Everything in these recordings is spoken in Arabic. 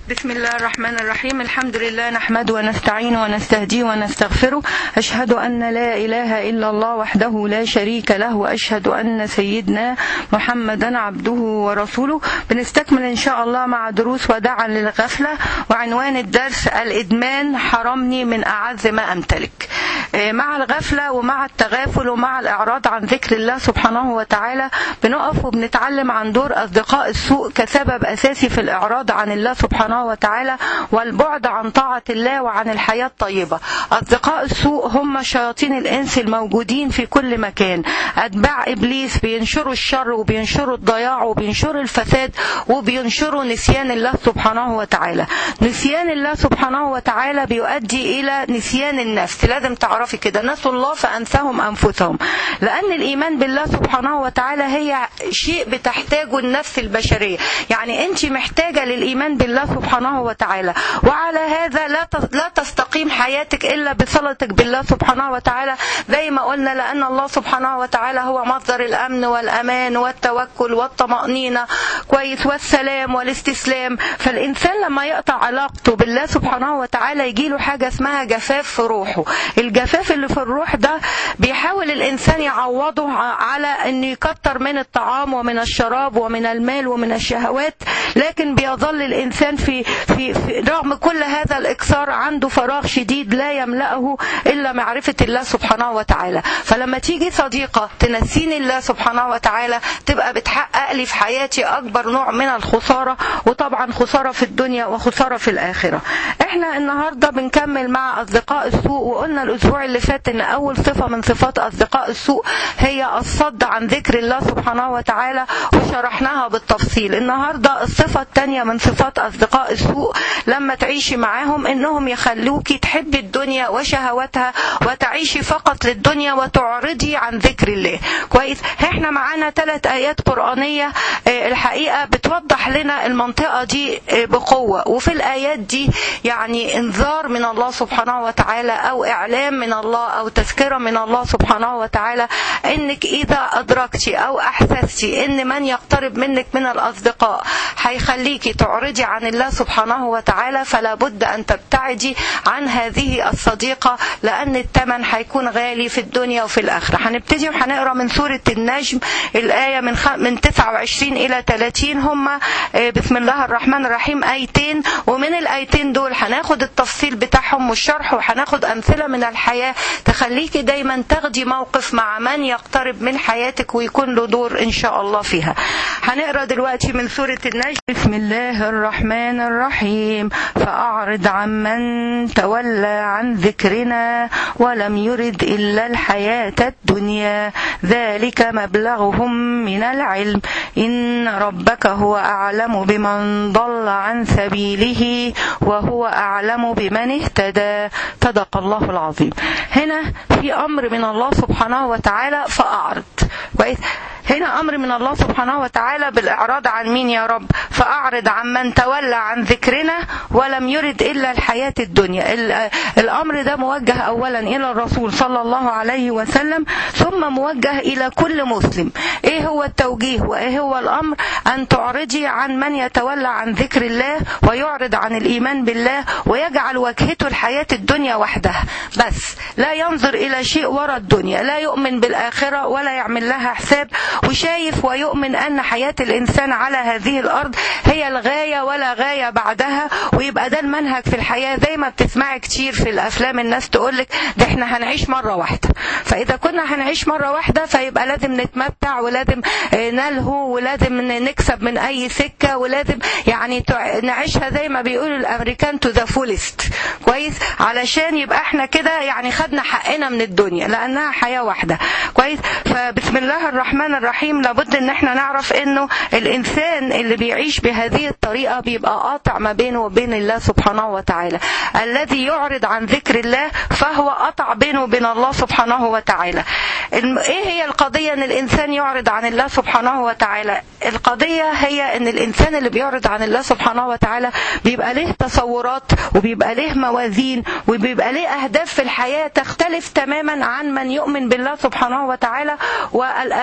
بسم الله الرحمن الرحيم. الحمد لله نحمده ونستعينه ونستهديه ونستغفره. أشهد أن لا إله إلا الله وحده لا شريك له، وأشهد أن سيدنا محمدا عبده ورسوله. بنستكمل إن شاء الله مع دروس وداعا للغفلة، وعنوان الدرس الإدمان حرمني من أعز ما أمتلك. مع الغفلة ومع التغافل ومع الإعراض عن ذكر الله سبحانه وتعالى بنقف وبنتعلم عن دور أصدقاء السوء كسبب أساسي في الإعراض عن الله سبحانه وتعالى والبعد عن طاعة الله وعن الحياة الطيبة. أصدقاء السوء هم شياطين الإنس الموجودين في كل مكان، أتباع إبليس، بينشروا الشر وبينشروا الضياع وبينشروا الفساد وبينشروا نسيان الله سبحانه وتعالى. نسيان الله سبحانه وتعالى بيؤدي إلى نسيان النفس. لازم تعرفي كده، نسوا الله فأنساهم أنفسهم، لأن الإيمان بالله سبحانه وتعالى هي شيء بتحتاجه النفس البشرية. يعني أنت محتاجة للإيمان بالله سبحانه وتعالى، وعلى هذا لا تستقيم حياتك إلا بصلتك بالله سبحانه وتعالى، زي ما قلنا، لأن الله سبحانه وتعالى هو مصدر الأمن والأمان والتوكل والطمأنينة كويس والسلام والاستسلام. فالإنسان لما يقطع علاقته بالله سبحانه وتعالى يجيله حاجة اسمها جفاف في روحه. الجفاف اللي في الروح ده بيحاول الإنسان يعوضه على أن يكتر من الطعام ومن الشراب ومن المال ومن الشهوات، لكن بيظل الإنسان في رغم كل هذا الإكثار عنده فراغ شديد لا يملأه إلا معرفة الله سبحانه وتعالى. فلما تيجي صديقة تنسيني الله سبحانه وتعالى تبقى بتحقق لي في حياتي أكبر نوع من الخسارة، وطبعا خسارة في الدنيا وخسارة في الآخرة. احنا النهاردة بنكمل مع أصدقاء السوء، وقلنا الأسبوع اللي فات إن أول صفة من صفات أصدقاء السوء هي الصد عن ذكر الله سبحانه وتعالى، وشرحناها بالتفصيل. النهاردة الصفة الثانية من صفات أصدقاء السوء لما تعيشي معاهم إنهم يخلوكي تحبي الدنيا وشهواتها وتعيشي فقط للدنيا وتعرضي عن ذكر الله. كويس، احنا معانا 3 آيات قرآنية الحقيقة بتوضح لنا المنطقة دي بقوة، وفي الآيات دي يعني انذار من الله سبحانه وتعالى أو إعلام من الله أو تذكرة من الله سبحانه وتعالى إنك إذا أدركتي أو أحسستي إن من يقترب منك من الأصدقاء هيخليكي تعرضي عن الله سبحانه وتعالى، فلا بد أن تبتعدي عن هذه الصديقة، لأن الثمن هيكون غالي في الدنيا وفي الآخرة. هنبتدي وهنقرأ من سورة النجم الآية من 29 إلى 30. هم بسم الله الرحمن الرحيم آيتين، ومن الآيتين دول هناخد التفصيل بتاعهم والشرح، وهناخد أمثلة من الحياة تخليكي دايما تاخدي موقف مع من يقترب من حياتك ويكون له دور إن شاء الله فيها. هنقرأ دلوقتي من سورة النجم. بسم الله الرحمن الرحيم. فأعرض عن من تولى عن ذكرنا ولم يرد إلا الحياة الدنيا ذلك مبلغهم من العلم إن ربك هو أعلم بمن ضل عن سبيله وهو أعلم بمن اهتدى. صدق الله العظيم. هنا في أمر من الله سبحانه وتعالى، فأعرض. كويس، هنا أمر من الله سبحانه وتعالى بالإعراض عن مين يا رب؟ فأعرض عن من تولى عن ذكرنا ولم يرد إلا الحياة الدنيا. الأمر ده موجه أولا إلى الرسول صلى الله عليه وسلم، ثم موجه إلى كل مسلم. إيه هو التوجيه وإيه هو الأمر؟ أن تعرضي عن من يتولى عن ذكر الله ويعرض عن الإيمان بالله ويجعل وجهته الحياة الدنيا وحدها بس، لا ينظر إلى شيء وراء الدنيا، لا يؤمن بالآخرة ولا يعمل لها حساب، وشايف ويؤمن أن حياة الإنسان على هذه الأرض هي الغاية ولا غاية بعدها، ويبقى ده المنهج في الحياة. زي ما بتسمعي كتير في الأفلام الناس تقولك ده احنا هنعيش مرة واحدة، فإذا كنا هنعيش مرة واحدة فيبقى لازم نتمتع ولازم نلهو ولازم نكسب من أي سكة، ولازم يعني نعيشها زي ما بيقولوا الأمريكان to the fullest. كويس، علشان يبقى احنا كده يعني خدنا حقنا من الدنيا لأنها حياة واحدة. كويس، فبسم الله الرحمن الرحيم لابد ان احنا نعرف انه الانسان اللي بيعيش بهذه الطريقة بيبقى قاطع ما بينه وبين الله سبحانه وتعالى. الذي يعرض عن ذكر الله فهو قطع بينه وبين الله سبحانه وتعالى. ايه هي القضية ان الانسان يعرض عن الله سبحانه وتعالى؟ القضية هي ان الانسان اللي بيعرض عن الله سبحانه وتعالى بيبقى له تصورات وبيبقى له موازين وبيبقى له اهداف في الحياة تختلف تماما عن من يؤمن بالله سبحانه وتعالى والآخرة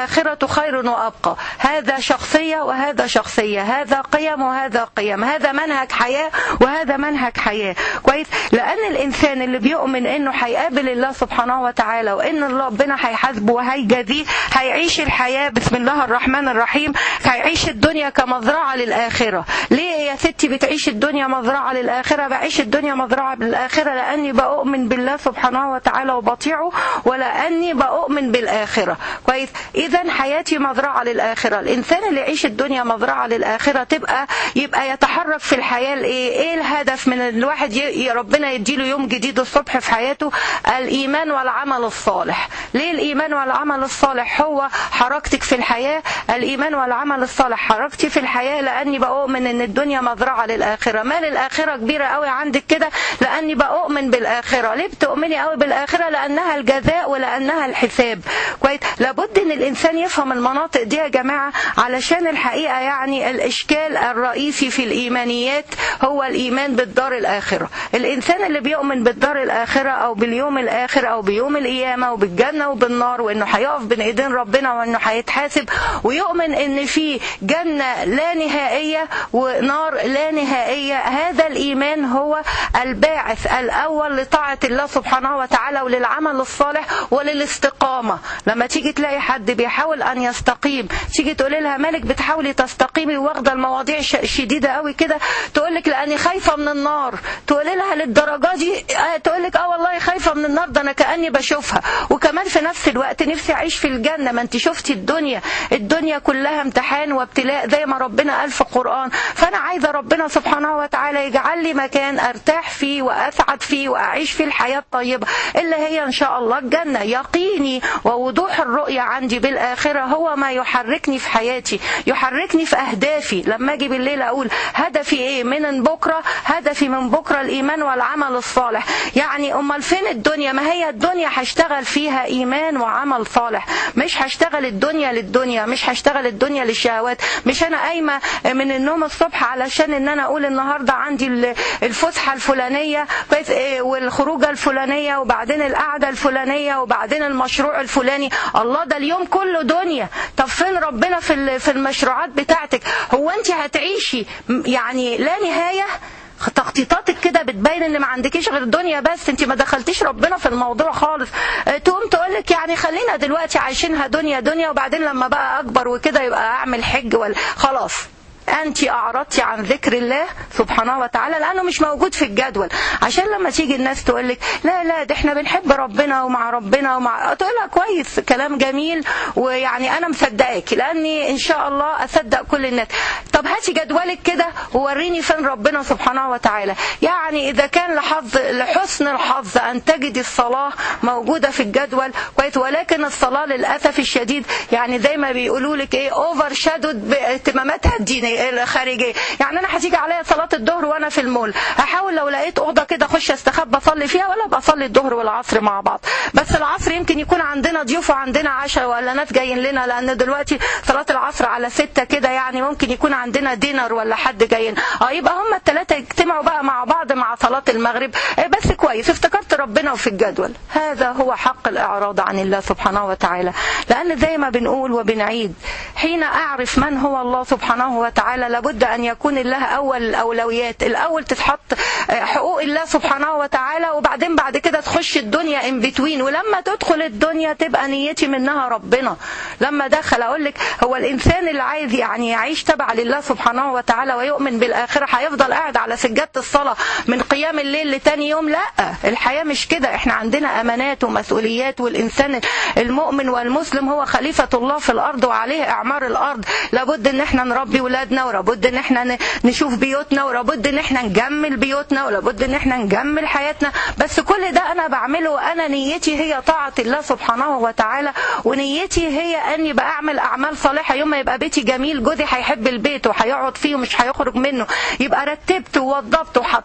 خير وأبقى. هذا شخصية وهذا شخصية، هذا قيم وهذا قيم، هذا منهج حياة وهذا منهج حياة. كويس؟ لأن الإنسان اللي بيؤمن إنه هيقابل الله سبحانه وتعالى وإن ربنا هيحاسبه وهيجازيه، هيعيش الحياة بسم الله الرحمن الرحيم، هيعيش الدنيا كمزرعة للآخرة. ليه يا ستي بتعيش الدنيا مزرعة للآخرة؟ بعيش الدنيا مزرعة للآخرة لأني بؤمن بالله سبحانه وتعالى وبطيعه، ولأني بؤمن بالآخرة. كويس؟ إذا حياتي مزرعة للآخرة. الإنسان اللي يعيش الدنيا مزرعة للآخرة يبقى يتحرك في الحياة إيه الهدف من الواحد ربنا يديله يوم جديد الصبح في حياته؟ الإيمان والعمل الصالح. ليه الإيمان والعمل الصالح هو حركتك في الحياة؟ الإيمان والعمل الصالح حركتي في الحياة لأني بؤمن إن الدنيا مزرعة للآخرة. مال الآخرة كبيرة قوي عندك كده لأني بؤمن بالآخرة. ليه بتؤمني قوي بالآخرة؟ لأنها الجزاء ولأنها الحساب. كويس؟ لابد إن الإنسان يفهم المناطق دي يا جماعة، علشان الحقيقة يعني الإشكال الرئيسي في الإيمانيات هو الإيمان بالدار الآخرة. الإنسان اللي بيؤمن بالدار الآخرة أو باليوم الآخر أو بيوم القيامة وبالجنة وبالنار وإنه هيقف بين إيدين ربنا وإنه هيتحاسب، ويؤمن إن في جنة لا نهائية ونار لا نهائية، هذا الإيمان هو الباعث الأول لطاعة الله سبحانه وتعالى وللعمل الصالح وللاستقامة. لما تيجي تلاقي حد بيحاول أن يستقيم، تيجي تقولي لها مالك بتحاولي تستقيمي واخدة المواضيع شديدة قوي كده؟ تقولك لأني خايفة من النار. تقولي لها للدرجة دي؟ تقولك والله خايفة من النار، ده أنا كأني بشوفها. وكمان في نفس الوقت نفسي أعيش في الجنة. ما أنت شفتي الدنيا كلها امتحان وابتلاء زي ما ربنا قال في القرآن. فأنا عايزة ربنا سبحانه وتعالى يجعل لي مكان أرتاح فيه وأسعد فيه وأعيش فيه الحياة الطيبة اللي هي إن شاء الله الجنة. يقيني ووضوح الرؤية عندي بالآخرة هو ما يحركني في حياتي، يحركني في أهدافي. لما أجي بالليل أقول هدفي إيه من بكرة؟ هدفي من بكرة الإيمان والعمل الصالح. يعني أمال فين الدنيا؟ ما هي الدنيا هشتغل فيها إيمان وعمل صالح، مش هشتغل الدنيا للدنيا، مش هشتغل الدنيا للشهوات. مش أنا قايمة من النوم الصبح علشان إن أنا أقول النهاردة عندي الفسحة الفلانية والخروجة الفلانية وبعدين القعدة الفلانية وبعدين المشروع الفلاني. الله، ده اليوم كله دنيا. طب فين ربنا في المشروعات بتاعتك؟ هو أنت هتعيشي يعني لا نهاية؟ تخطيطاتك كده بتبين ان ما عندكيش غير الدنيا بس، انت ما دخلتيش ربنا في الموضوع خالص. تقوم تقولك يعني خلينا دلوقتي عايشينها دنيا وبعدين لما بقى اكبر وكده يبقى اعمل حج خلاص. أنت أعرضتي عن ذكر الله سبحانه وتعالى لأنه مش موجود في الجدول. عشان لما تيجي الناس تقولك لا ده احنا بنحب ربنا ومع ربنا تقولها كويس، كلام جميل، ويعني أنا مصدقاك لأني إن شاء الله أصدق كل الناس. طب هاتي جدولك كده ووريني فين ربنا سبحانه وتعالى. يعني إذا كان لحسن الحظ أن تجد الصلاة موجودة في الجدول كويس، ولكن الصلاة للأسف الشديد يعني زي ما بيقولوا لك إيه أوفر شادود باهتماماتها الدينية الخارجيه. يعني انا هتيجي عليا صلاه الظهر وانا في المول، هحاول لو لقيت اوضه كده اخش استخبى اصلي فيها، ولا بصلي الظهر والعصر مع بعض. بس العصر يمكن يكون عندنا ضيوف وعندنا عشاء ولا ناس جايين لنا، لان دلوقتي صلاه العصر على 6 كده، يعني ممكن يكون عندنا دينر ولا حد جايين. يبقى هم الثلاثه يجتمعوا بقى مع بعض مع صلاه المغرب. بس كويس افتكرت ربنا وفي الجدول. هذا هو حق الاعراض عن الله سبحانه وتعالى. لان زي ما بنقول وبنعيد، حين اعرف من هو الله سبحانه وتعالى لابد أن يكون الله أول الأولويات. الأول تتحط حقوق الله سبحانه وتعالى، وبعدين بعد كده تخش الدنيا in between. ولما تدخل الدنيا تبقى نيتي منها ربنا. لما دخل أقول لك هو الإنسان اللي عايز يعني يعيش تبع لله سبحانه وتعالى ويؤمن بالآخرة هيفضل قاعد على سجادة الصلاة من قيام الليل لتاني يوم؟ لا، الحياة مش كده. احنا عندنا أمانات ومسؤوليات، والإنسان المؤمن والمسلم هو خليفة الله في الأرض وعليه إعمار الأرض. لابد ان احنا نربي ولادنا، ولابد ان احنا نشوف بيوتنا، ولابد ان احنا نجمل بيوتنا، ولابد ان احنا نجمل حياتنا. بس كل ده انا بعمله وانا نيتي هي طاعة الله سبحانه وتعالى، ونيتي هي اني بعمل اعمال صالحة. يوم ما يبقى بيتي جميل جوزي هيحب البيت وهيقعد فيه ومش هيخرج منه. يبقى رتبت ووضبت وحطيت ورد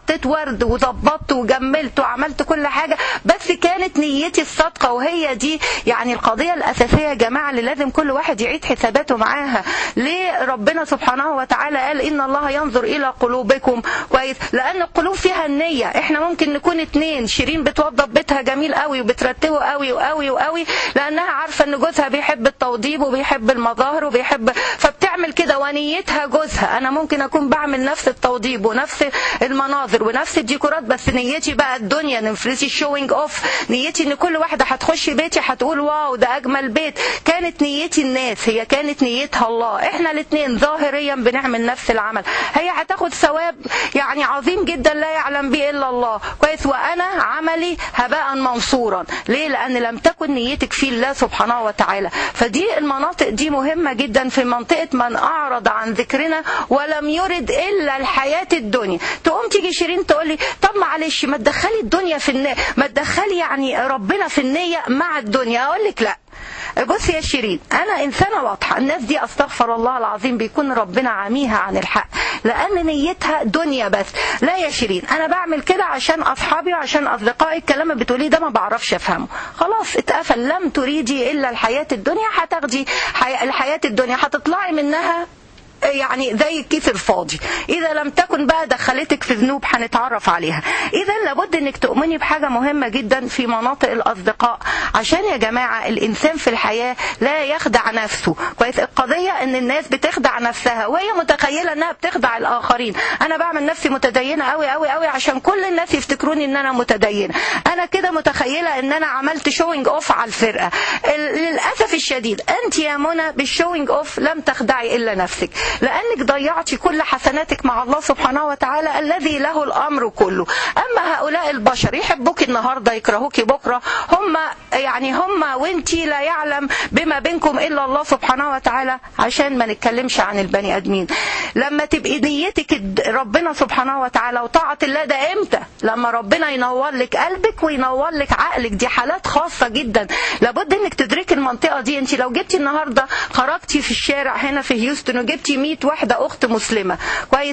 ورد وظبطت وجملت وعملت كل حاجة، بس كانت نيتي الصادقة. وهي دي يعني القضية الأساسية يا جماعة اللي لازم كل واحد يعيد حساباته معاها. ليه ربنا سبحانه وتعالى قال إن الله ينظر إلى قلوبكم؟ كويس، لأن القلوب فيها النية. احنا ممكن نكون اتنين، شيرين بتوضب بيتها جميل قوي وبترتبه قوي وقوي وقوي لأنها عارفة إن جوزها بيحب التوضيب وبيحب المظاهر وبيحب، فبتعمل كده ونيتها جوزها. أنا ممكن أكون بعمل نفس التوضيب ونفس المناظر ونفس الديكورات، بس نيتي بقى الدنيا، نفسي الشوينج اوف، نيتي ان كل واحدة هتخش بيتي هتقول واو ده اجمل بيت. كانت نيتي الناس، هي كانت نيتها الله. احنا الاثنين ظاهريا بنعمل نفس العمل، هي هتاخد ثواب يعني عظيم جدا لا يعلم به الا الله. كويس، وانا عملي هباء منصورا. ليه؟ لان لم تكن نيتك في الله سبحانه وتعالى. فدي المناطق دي مهمة جدا، في منطقة من اعرض عن ذكرنا ولم يرد الا الحياة الدنيا. تقوم تيجي شيرين تقول لي طب معلش ما تدخلي الدنيا في النية، ما تدخلي يعني ربنا في النية مع الدنيا. اقول لك لا، بصي يا شيرين، انا انسانه واضحه. الناس دي استغفر الله العظيم بيكون ربنا عميها عن الحق لان نيتها دنيا بس. لا يا شيرين، انا بعمل كده عشان اصحابي وعشان اصدقائي. الكلام اللي بتقوليه ده ما بعرفش افهمه، خلاص اتقفل. لم تريدي الا الحياه الدنيا، هتاخدي الحياه الدنيا هتطلعي منها يعني زي الكيس الفاضي. إذا لم تكن بقى دخلتك في ذنوب هنتعرف عليها. إذا لابد إنك تؤمني بحاجة مهمة جدا في مناطق الأصدقاء، عشان يا جماعة الإنسان في الحياة لا يخدع نفسه. كويس، القضية إن الناس بتخدع نفسها وهي متخيلة إنها بتخدع الآخرين. أنا بعمل نفسي متدينة قوي قوي قوي عشان كل الناس يفتكروني إن أنا متدينة. أنا كده متخيلة إن أنا عملت شوينج أوف على الفرقة. للأسف الشديد أنت يا منى بالشوينج أوف لم تخدعي إلا نفسك، لأنك ضيعتي كل حسناتك مع الله سبحانه وتعالى الذي له الأمر كله. أما هؤلاء البشر يحبوك النهاردة يكرهوك بكرة، هم وانتي لا يعلم بما بينكم إلا الله سبحانه وتعالى. عشان ما نتكلمش عن البني آدمين، لما تبقي نيتك ربنا سبحانه وتعالى وطاعة الله، ده امتى؟ لما ربنا ينور لك قلبك وينور لك عقلك. دي حالات خاصة جدا، لابد انك تدركي المنطقة دي. انت لو جبتي النهاردة خرجتي في الشارع هنا في هيوستن وجبتي 100 واحدة أخت مسلمة، كويس،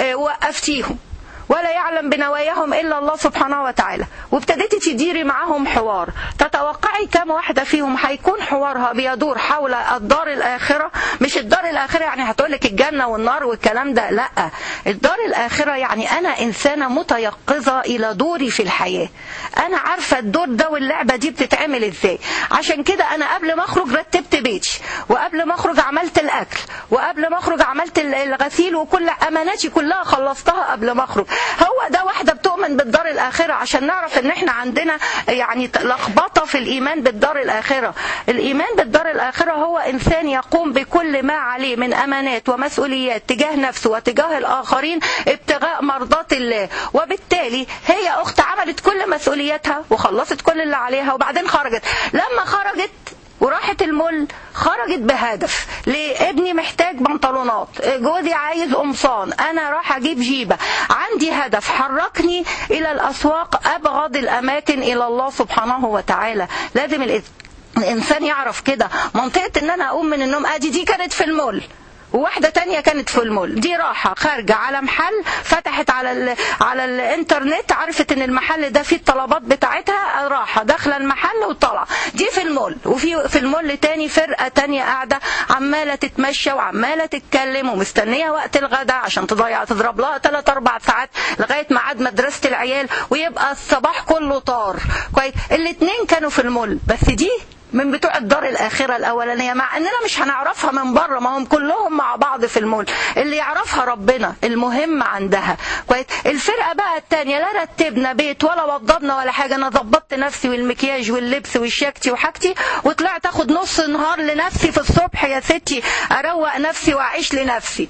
وقفتيهم ولا يعلم بنواياهم إلا الله سبحانه وتعالى، وابتديتي تديري معهم حوار، تتوقعي كم واحدة فيهم هيكون حوارها بيدور حول الدار الآخرة؟ مش الدار الآخرة يعني هتقولك الجنة والنار والكلام ده، لا. الدار الآخرة يعني أنا إنسانة متيقظة إلى دوري في الحياة، أنا عارفة الدور ده واللعبة دي بتتعمل إزاي. عشان كده أنا قبل ما أخرج رتبت بيتي، وقبل ما أخرج عملت الأكل، وقبل ما أخرج عملت الغسيل، وكل أماناتي كلها خلصتها قبل ما أخرج. هو ده واحدة بتؤمن بالدار الآخرة. عشان نعرف ان احنا عندنا يعني لخبطة في الإيمان بالدار الآخرة. الإيمان بالدار الآخرة هو إنسان يقوم بكل ما عليه من أمانات ومسؤوليات تجاه نفسه وتجاه الآخرين ابتغاء مرضات الله، وبالتالي هي أخت عملت كل مسؤولياتها وخلصت كل اللي عليها وبعدين خرجت. لما خرجت وراحت المول خرجت بهدف، ليه؟ ابني محتاج بنطلونات، جوزي عايز قمصان، انا راح اجيب جيبه، عندي هدف حركني الى الاسواق، ابغض الاماكن الى الله سبحانه وتعالى. لازم الانسان يعرف كده. منطقه ان انا اقوم من النوم ادي دي كانت في المول، وواحدة تانية كانت في المول، دي راحة خارجة على محل، فتحت على الانترنت، عرفت ان المحل ده فيه الطلبات بتاعتها، راحة داخلة المحل وطلع. دي في المول. وفي المول تاني فرقة تانية قاعدة عمالة تتمشى وعمالة تتكلم ومستنية وقت الغداء عشان تضرب لها 3-4 ساعات لغاية ميعاد مدرسة العيال، ويبقى الصباح كله طار. كويس، الاتنين كانوا في المول، بس دي من بتوع الدار الآخرة الأولانية، مع أننا مش هنعرفها من بره، ما هم كلهم مع بعض في المول. اللي يعرفها ربنا المهم عندها. كويس، الفرقة بقى التانية لا رتبنا بيت ولا وضبنا ولا حاجة، أنا ضبطت نفسي والمكياج واللبس والشاكتي وحاجتي، وطلعت أخد نص نهار لنفسي في الصبح يا ستي، أروق نفسي وأعيش لنفسي.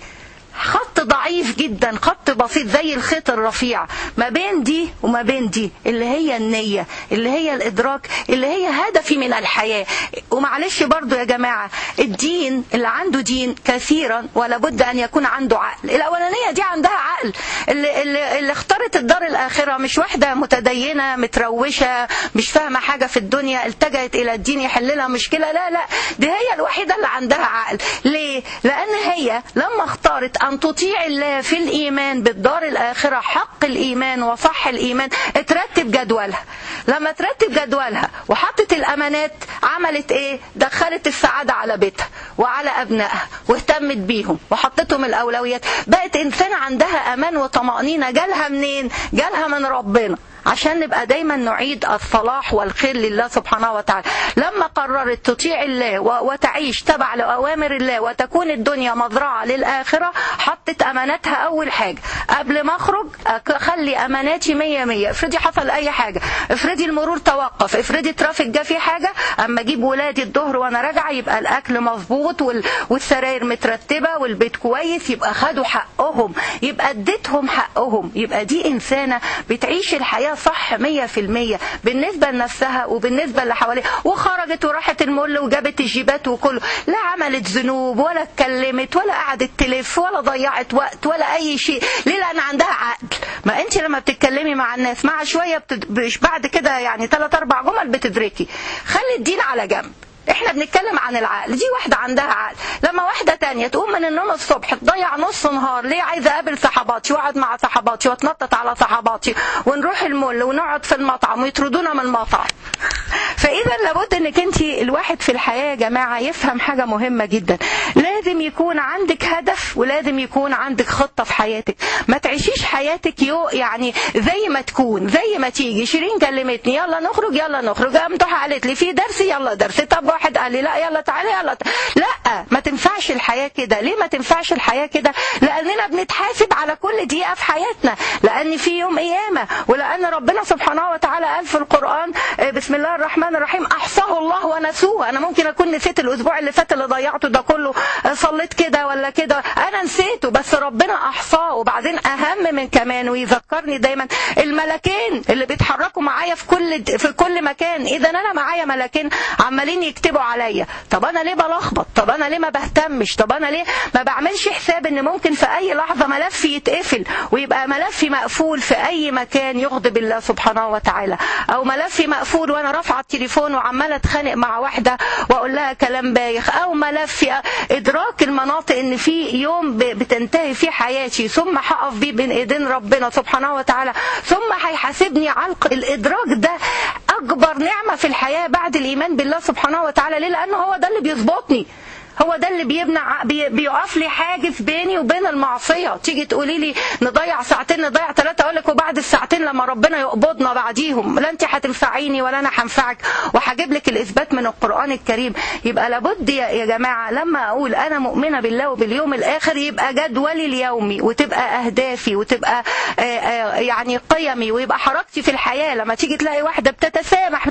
خط ضعيف جدا، خط بسيط زي الخيط الرفيع ما بين دي وما بين دي، اللي هي النية، اللي هي الإدراك، اللي هي هدفي من الحياة. ومعلش برضو يا جماعة، الدين اللي عنده دين كثيرا ولا بد أن يكون عنده عقل. الأولانية دي عندها عقل، اللي اختارت الدار الآخرة مش واحدة متدينة متروشة مش فاهمة حاجة في الدنيا التجأت إلى الدين يحل لها مشكلة، لا لا، دي هي الوحيدة اللي عندها عقل. ليه؟ لأن هي لما اختارت أن تطيع الله في الإيمان بالدار الآخرة حق الإيمان وصح الإيمان، ترتب جدولها. لما ترتب جدولها وحطت الأمانات عملت إيه؟ دخلت السعادة على بيتها وعلى أبنائها واهتمت بيهم وحطتهم الأولويات، بقت إنسان عندها أمان وطمأنينة. جالها منين؟ جالها من ربنا، عشان نبقى دايما نعيد الصلاح والخير لله سبحانه وتعالى. لما قررت تطيع الله وتعيش تبع لأوامر الله وتكون الدنيا مزرعة للآخرة، حطت أماناتها أول حاجة. قبل ما أخرج خلي أماناتي 100. افرضي حصل أي حاجة، افرضي المرور توقف، افرضي ترافيك جه في حاجة، أما أجيب ولادي الظهر وأنا راجعة يبقى الأكل مظبوط والسراير مترتبة والبيت كويس، يبقى خدوا حقهم، يبقى اديتهم حقهم. يبقى دي إنسانة بتعيش الحياة صح 100% بالنسبة لنفسها وبالنسبة اللي حواليها. وخرجت وراحت المول وجابت الجيبات وكله، لا عملت ذنوب ولا اتكلمت ولا قعدت تلف ولا ضيعت وقت ولا أي شيء. ليه؟ لأن عندها عقل. ما أنت لما بتتكلمي مع الناس مع شوية بعد كده يعني 3-4 جمل بتدركي. خلي الدين على جنب، احنا بنتكلم عن العقل. دي واحدة عندها عقل. لما واحدة تانية تقوم من النوم الصبح تضيع نص نهار، ليه؟ عايزة اقابل صحباتي واقعد مع صحباتي واتنطط على صحباتي ونروح المول ونقعد في المطعم ويطردونا من المطعم. فاذا لابد انك انت الواحد في الحياة يا جماعة يفهم حاجة مهمة جدا، لازم يكون عندك هدف ولازم يكون عندك خطة في حياتك. ما تعيشيش حياتك يعني زي ما تكون زي ما تيجي. شيرين كلمتني يلا نخرج يلا نخرج، قامت قالت لي في درس يلا درس، طب واحد قال لي لا يلا تعالى يلا لا، ما تنفعش الحياة كده. ليه ما تنفعش الحياة كده؟ لأننا بنتحاسب على كل دقيقة في حياتنا، لأن في يوم قيامة، ولأن ربنا سبحانه وتعالى قال في القرآن بسم الله الرحمن الرحيم أحصاه الله ونسوه. أنا ممكن أكون نسيت الأسبوع اللي فات اللي ضيعته ده كله، صليت كده ولا كده، أنا نسيته، بس ربنا أحصاه. وبعدين أهم من كمان ويذكرني دايما الملكين اللي بيتحركوا معايا في كل مكان. إذا أنا معايا ملكين عمالين يكتبوا عليا، طب انا ليه بلخبط؟ طب انا ليه ما بهتمش؟ طب انا ليه ما بعملش حساب ان ممكن في اي لحظة ملفي يتقفل ويبقى ملفي مقفول في اي مكان يغضب الله سبحانه وتعالى، او ملفي مقفول وانا رافعه التليفون وعماله اتخانق مع واحده واقول لها كلام بايخ، او ملفي ادراك المناطق ان في يوم بتنتهي في حياتي ثم هقف بيه بين ايدين ربنا سبحانه وتعالى ثم هيحاسبني على الادراك ده. اكبر نعمة في الحياة بعد الايمان بالله سبحانه وتعالى. ليه؟ لانه هو ده اللي بيظبطني، هو ده اللي بيقف لي حاجز بيني وبين المعصية. تيجي تقولي لي نضيع ساعتين نضيع 3، اقول لك وبعد الساعتين لما ربنا يقبضنا بعديهم لا انت هتنفعيني ولا انا هنفعك، وهجيب لك الاثبات من القرآن الكريم. يبقى لابد يا جماعة لما اقول انا مؤمنة بالله وباليوم الاخر يبقى جدولي اليومي وتبقى اهدافي وتبقى يعني قيمي ويبقى حركتي في الحياة. لما تيجي تلاقي واحدة بتتسامح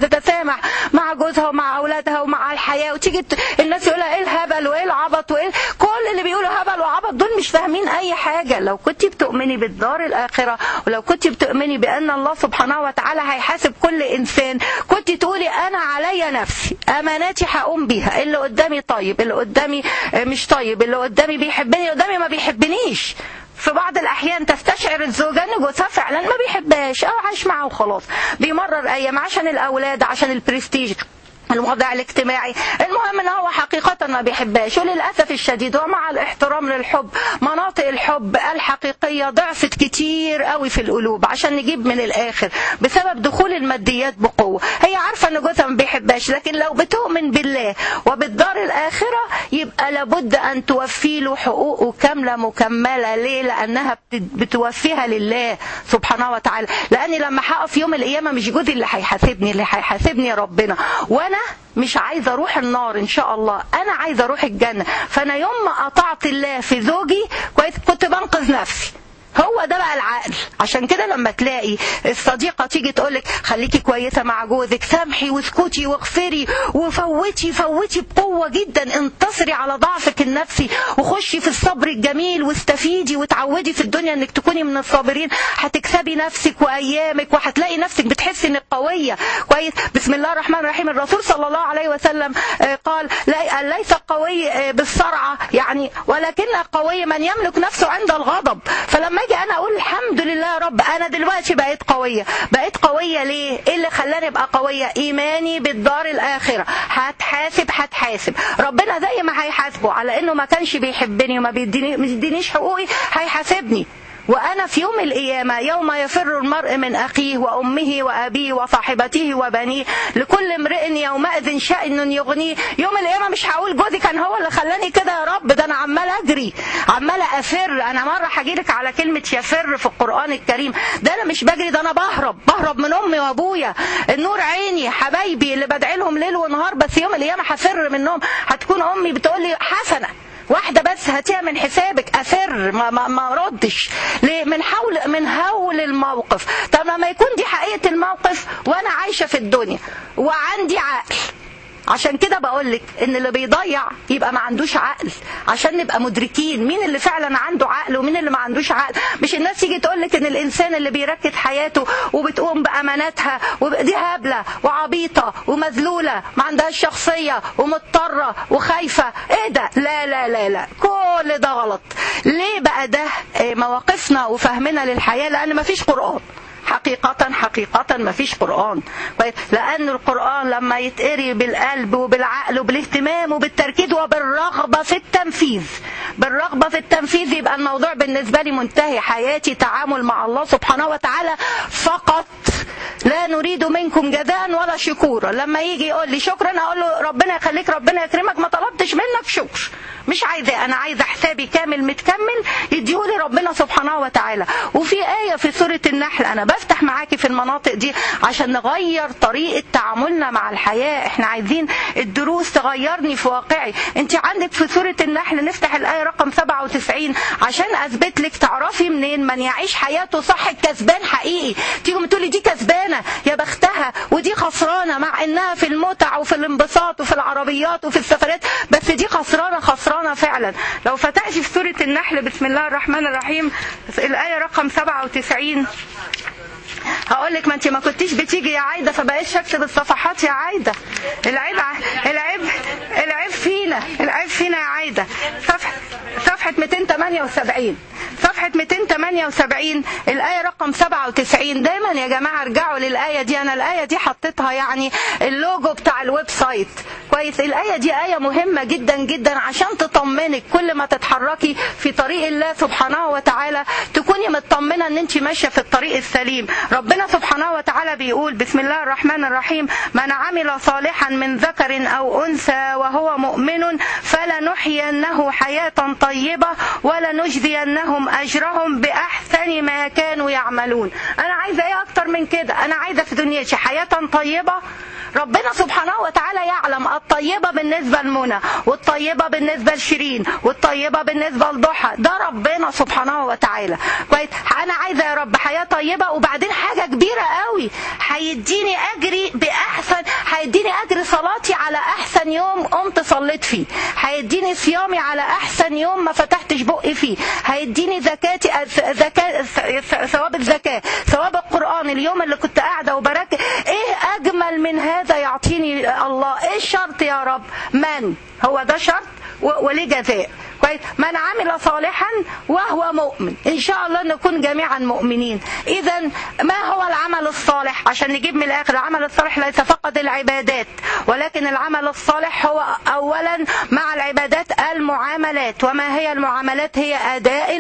مع جوزها ومع اولادها ومع الحياة، وتيجي الناس يقولها ايه الهبل وايه العبط وايه كل اللي بيقولوا هبل وعبط، دول مش فاهمين اي حاجة. لو كنت بتؤمني بالدار الاخرة ولو كنت بتؤمني بان الله سبحانه وتعالى هيحاسب كل انسان، كنت تقولي انا عليا نفسي اماناتي هقوم بيها. اللي قدامي طيب، اللي قدامي مش طيب، اللي قدامي بيحبني، اللي قدامي ما بيحبنيش. في بعض الأحيان تستشعر الزوجة أن جوزها فعلا ما بيحبهاش أو عايش معه وخلاص، بيمرر أيام عشان الأولاد عشان البرستيج الوضع الاجتماعي، المهم ان هو حقيقة ما بيحبهاش. وللأسف الشديد ومع الاحترام للحب مناطق الحب الحقيقية ضعفت كتير قوي في القلوب، عشان نجيب من الآخر بسبب دخول الماديات بقوة. هي عارفة ان جوزها ما بيحبهاش، لكن لو بتؤمن بالله وبالدار الآخرة يبقى لابد ان توفي له حقوقه كاملة مكملة. ليه؟ لأنها بتوفيها لله سبحانه وتعالى. لأني لما هقف يوم القيامة مش جوزي اللي هيحاسبني، اللي هيحاسبني ربنا، وانا مش عايزة اروح النار ان شاء الله، انا عايزة اروح الجنة. فانا يوم ما اطعت الله في زوجي كويس كنت بنقذ نفسي. هو ده بقى العقل. عشان كده لما تلاقي الصديقة تيجي تقولك خليكي كويسة مع جوزك، سامحي واسكتي واغفري وفوتي بقوة جدا، انتصري على ضعفك النفسي وخشي في الصبر الجميل واستفيدي وتعودي في الدنيا انك تكوني من الصابرين، هتكسبي نفسك وايامك وهتلاقي نفسك بتحسي انك قوية. كويس. بسم الله الرحمن الرحيم. الرسول صلى الله عليه وسلم قال ليس القوي بالصرعة يعني، ولكن القوي من يملك نفسه عند الغضب. فلما اجي انا اقول الحمد لله يا رب انا دلوقتي بقيت قويه. بقيت قويه ليه؟ ايه اللي خلاني ابقى قويه؟ ايماني بالدار الاخره. هتحاسب ربنا زي ما هيحاسبه على انه ما كانش بيحبني وما بيدينيش حقوقي، هيحاسبني. وأنا في يوم القيامة يوم يفر المرء من أخيه وأمه وأبيه وصاحبته وبنيه لكل امرئ يومئذ شأن يغنيه. يوم القيامة مش هقول جوزي كان هو اللي خلاني كده يا رب، ده أنا عمالة أجري عمالة أفر. أنا مرة هجيلك على كلمة يفر في القرآن الكريم، ده أنا مش بجري، ده أنا بهرب من أمي وأبويا، النور عيني حبايبي اللي بدعي لهم ليل ونهار، بس يوم القيامة هفر منهم. هتكون أمي بتقول لي حسنة واحدة بس هاتيها من حسابك، أفر ما ردش ليه؟ من هول الموقف. طب لما يكون دي حقيقة الموقف وأنا عايشة في الدنيا وعندي عقل، عشان كده بقولك ان اللي بيضيع يبقى ما عندوش عقل، عشان نبقى مدركين مين اللي فعلا عنده عقل ومين اللي ما عندوش عقل. مش الناس تيجي تقولك ان الانسان اللي بيركز حياته وبتقوم باماناتها دي هبله وعبيطه ومذلوله ما عندهاش شخصيه ومضطره وخايفه. ايه ده؟ لا لا لا لا، كل ده غلط. ليه بقى ده؟ مواقفنا وفهمنا للحياه، لان ما فيش قرآن. حقيقة ما فيش قرآن، لأن القرآن لما يتقري بالقلب وبالعقل وبالاهتمام وبالتركيز وبالرغبة في التنفيذ يبقى الموضوع بالنسبة لي منتهي. حياتي تعامل مع الله سبحانه وتعالى فقط، لا نريد منكم جزاء ولا شكورا. لما يجي يقول لي شكرا اقول له ربنا يخليك ربنا يكرمك، ما طلبتش منك شكر، مش عايزة، انا عايزة حسابي كامل متكمل يديهولي ربنا سبحانه وتعالى. وفي آية في سورة النحل، انا بفتح معاكي في المناطق دي عشان نغير طريقة تعاملنا مع الحياة. احنا عايزين الدروس تغيرني في واقعي. انت عندك في سورة النحل، نفتح الآية رقم 97 عشان اثبت لك تعرفي منين من يعيش حياته صح كسبان حقيقي. تيجي تقولي دي كسبانة يا بختها ودي خسرانة، مع انها في المتع وفي الانبساط وفي العربيات وفي السفرات، بس دي خسرانة فعلا. لو فتحتي في سورة النحل بسم الله الرحمن الرحيم الآية رقم 97 هقول لك ما انت ما كنتيش بتيجي يا عايده فبقيتش اكتب الصفحات يا عايده. العيب فينا يا عايده. صفحه 278 صفحة 278 الآية رقم 97. دايما يا جماعة ارجعوا للآية دي، أنا الآية دي حطيتها يعني اللوجو بتاع الويب سايت كويس. الآية دي آية مهمة جدا جدا عشان تطمنك كل ما تتحركي في طريق الله سبحانه وتعالى تكوني مطمنة ان انت ماشية في الطريق السليم. ربنا سبحانه وتعالى بيقول بسم الله الرحمن الرحيم من عمل صالحا من ذكر أو أنثى وهو مؤمن فلنحيينه حياة طيبة ولنجزينهم أجرهم بأحسن ما كانوا يعملون. أنا عايزة إيه أكتر من كده؟ أنا عايزة في دنيتي حياة طيبة. ربنا سبحانه وتعالى يعلم الطيبة بالنسبة لمنى والطيبة بالنسبة لشيرين والطيبة بالنسبة لضحى، ده ربنا سبحانه وتعالى كويس. أنا عايزة يا رب حياة طيبة، وبعدين حاجة كبيرة قوي هيديني أجري بأحسن، هيديني أجر صلاتي على أحسن يوم قمت صليت فيه، هيديني صيامي على أحسن يوم ما فتحتش بقي فيه، هيديني زكاتي ثواب الزكاة، ثواب القرآن اليوم اللي كنت قاعدة وبركز. إيه أجمل من هذا يعطيني الله؟ إيه الشرط يا رب؟ من هو ده شرط وليه جزاء كويس. من عمل صالحا وهو مؤمن، ان شاء الله نكون جميعا مؤمنين. اذا ما هو العمل الصالح؟ عشان نجيب من الاخر، العمل الصالح ليس فقط العبادات، ولكن العمل الصالح هو اولا مع العبادات المعاملات. وما هي المعاملات؟ هي اداء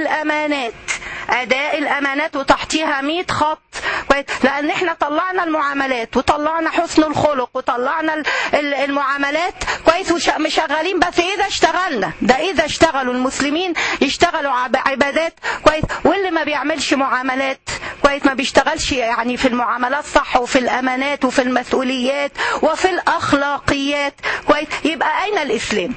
الامانات وتحتيها 100 خط كويس. لان احنا طلعنا المعاملات وطلعنا حسن الخلق وطلعنا المعاملات كويس ومشغلين، بس اذا اشتغلنا ده، اذا اشتغلوا المسلمين يشتغلوا عبادات كويس، واللي ما بيعملش معاملات كويس ما بيشتغلش يعني في المعاملات صح وفي الامانات وفي المسؤوليات وفي الاخلاقيات كويس، يبقى اين الاسلام؟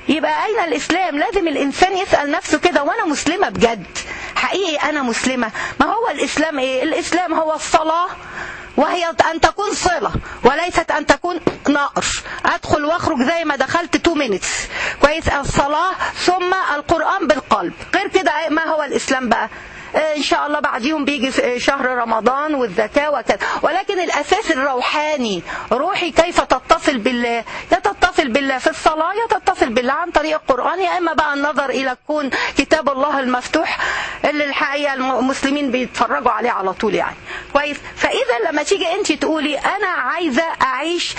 لازم الإنسان يسأل نفسه كده، وأنا مسلمة بجد حقيقي أنا مسلمة؟ ما هو الإسلام إيه؟ الإسلام هو الصلاة، وهي أن تكون صلة وليست أن تكون نقر، أدخل وأخرج زي ما دخلت 2 minutes كويس. الصلاة ثم القرآن بالقلب، غير كده ما هو الإسلام بقى؟ ان شاء الله بعديهم بيجي شهر رمضان والزكاة وكذا، ولكن الاساس الروحاني روحي كيف تتصل بالله، يا تتصل بالله في الصلاة يا تتصل بالله عن طريق القرآن، يا اما بقى النظر الى كون كتاب الله المفتوح اللي الحقيقة المسلمين بيتفرجوا عليه على طول يعني كويس. فاذا لما تيجي انت تقولي انا عايزة اعيش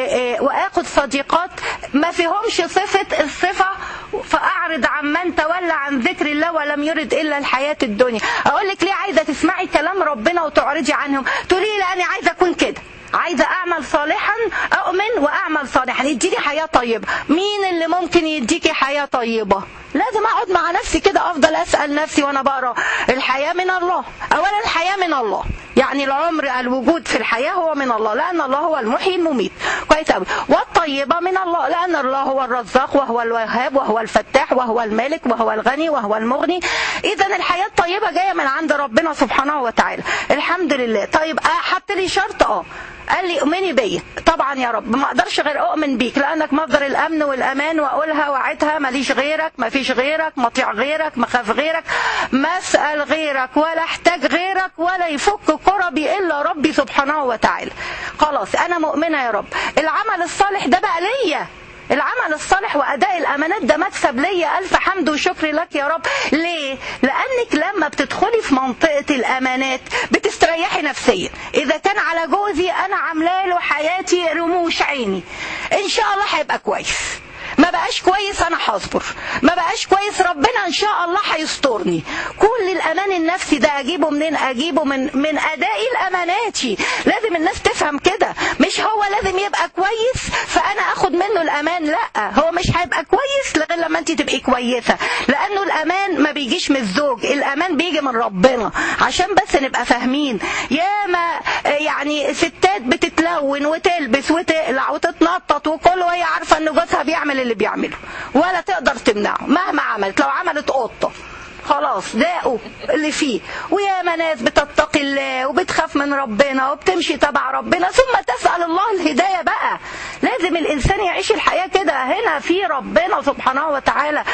واخد صديقات ما فيهمش صفة الصفة فاعرض عن من تولى عن ذكر الله ولم يرد الا الحياة الدنيا، اقول لك ليه عايزة تسمعي كلام ربنا وتعرضي عنهم؟ تقولي لي انا عايزة اكون كده، عايزة اعمل صالحا اؤمن واعمل صالحا يديني حياة طيبة. مين اللي ممكن يديكي حياة طيبة؟ لازم اقعد مع نفسي كده افضل اسأل نفسي وانا بقرا الحياة من الله. اولا الحياة من الله، يعني العمر الوجود في الحياة هو من الله، لان الله هو المحيي المميت كويس قوي. والطيبة من الله، لان الله هو الرزاق وهو الوهاب وهو الفتاح وهو المالك وهو الغني وهو المغني. اذا الحياة الطيبة جاية من عند ربنا سبحانه وتعالى، الحمد لله. طيب حط لي شرط، قال لي اؤمني بيا. طبعا يا رب ما اقدرش غير اؤمن بيك، لانك مصدر الامن والامان، واقولها وعدها ماليش غيرك، ما فيش غيرك، مطيع غيرك، مخاف غيرك، ما اسال غيرك ولا احتاج غيرك، ولا يفك كربي الا ربي سبحانه وتعالى. خلاص انا مؤمنه يا رب. العمل الصالح ده بقى ليا، العمل الصالح وأداء الأمانات ده مكسب ليا، ألف حمد وشكر لك يا رب. ليه؟ لأنك لما بتدخلي في منطقة الأمانات بتستريحي نفسيا. إذا كان على جوزي أنا عامله له حياتي رموش عيني، إن شاء الله هيبقى كويس. ما بقاش كويس انا هصبر، ما بقاش كويس ربنا ان شاء الله هيسترني. كل الامان النفسي ده اجيبه منين؟ اجيبه من ادائي لاماناتي. لازم الناس تفهم كده، مش هو لازم يبقى كويس فانا اخد منه الامان، لا، هو مش هيبقى كويس غير لما انت تبقي كويسه، لانه الامان ما بيجيش من الزوج، الامان بيجي من ربنا. عشان بس نبقى فاهمين، ياما يعني ستات بتتلون وتلبس وتقلع وتتنطط وكل وهي عارفه ان جوزها بيعمل اللي بيعمله ولا تقدر تمنعه مهما عملت. لو عملت قطة خلاص داقوا اللي فيه. ويا ناس بتتقي الله وبتخاف من ربنا وبتمشي تبع ربنا، ثم تسأل الله الهداية. بقى لازم الإنسان يعيش الحياة كده. هنا في ربنا سبحانه وتعالى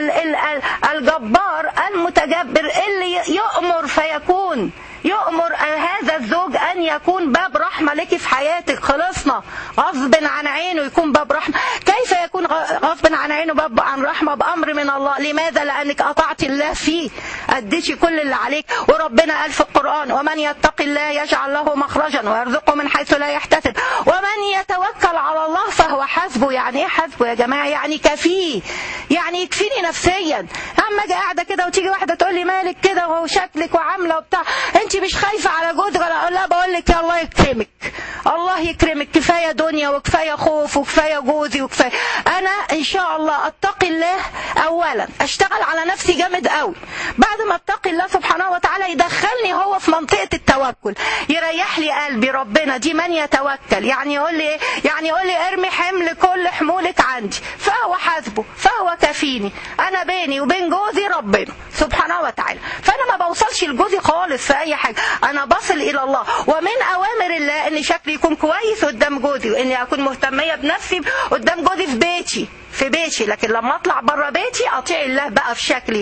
الجبار المتجبر اللي يؤمر فيكون، يؤمر هذا الزوج أن يكون باب رحمة لك في حياتك. خلصنا، غصب عن عينه يكون باب رحمة. كيف يكون غصب عن عينه باب عن رحمة؟ بأمر من الله. لماذا؟ لأنك أطعت الله فيه، أديتي كل اللي عليك. وربنا قال في القرآن: ومن يتق الله يجعل له مخرجا ويرزقه من حيث لا يحتسب ومن يتوكل على الله فهو حسبه. يعني ايه حسبه يا جماعة؟ يعني كفيه، يعني يكفيني نفسيا. اما اجي قاعده كده وتيجي واحده تقول لي مالك كده وشكلك وعامله وبتاع، انت مش خايفه على جوزك؟ ولا اقول لها بقول لك يا الله يكرمك، الله يكرمك، كفايه دنيا وكفايه خوف وكفايه جوزي وكفايه. انا ان شاء الله اتقي الله اولا، اشتغل على نفسي جامد قوي. بعد ما اتقي الله سبحانه وتعالى يدخلني هو في منطقه التوكل، يريح لي قلبي. ربنا دي من يتوكل، يعني يقول لي ايه؟ يعني يقول لي ارمي حمل كل حمولك عندي فهو حاسبه فهو كفيني. انا بيني وبين جوزي ربنا سبحانه وتعالى، فانا ما بوصلش لجوزي خالص في اي حاجه، انا بصل الى الله. ومن اوامر الله ان شكلي يكون كويس قدام جوزي، واني اكون مهتميه بنفسي قدام جوزي في بيتي. لكن لما اطلع بره بيتي اطيع الله بقى في شكلي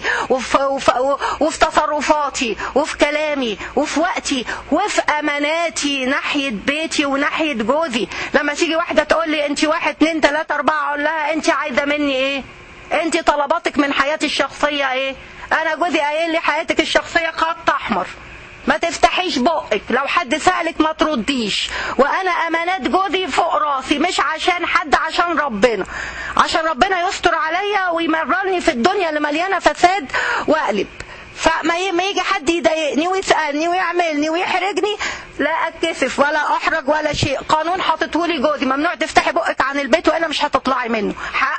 وفي تصرفاتي وفي كلامي وفي وقتي وفي اماناتي ناحيه بيتي وناحيه جوزي. لما تيجي واحده تقول لي انت 1 2 3 4، اقول لها انت عايزه مني ايه؟ انت طلباتك من حياتي الشخصيه ايه؟ انا جوزي قايل لي حياتك الشخصيه خط احمر، ما تفتحيش بقك، لو حد سألك ما ترديش. وانا امانات جوزي فوق راسي، مش عشان حد، عشان ربنا، عشان ربنا يستر عليا ويمررني في الدنيا اللي مليانه فساد واقلب. فما يجي حد يضايقني ويسألني ويعملني ويحرجني، لا اتكسف ولا احرج ولا شيء. قانون حاططهولي جوزي، ممنوع تفتحي بقك عن البيت والا مش هتطلعي منه.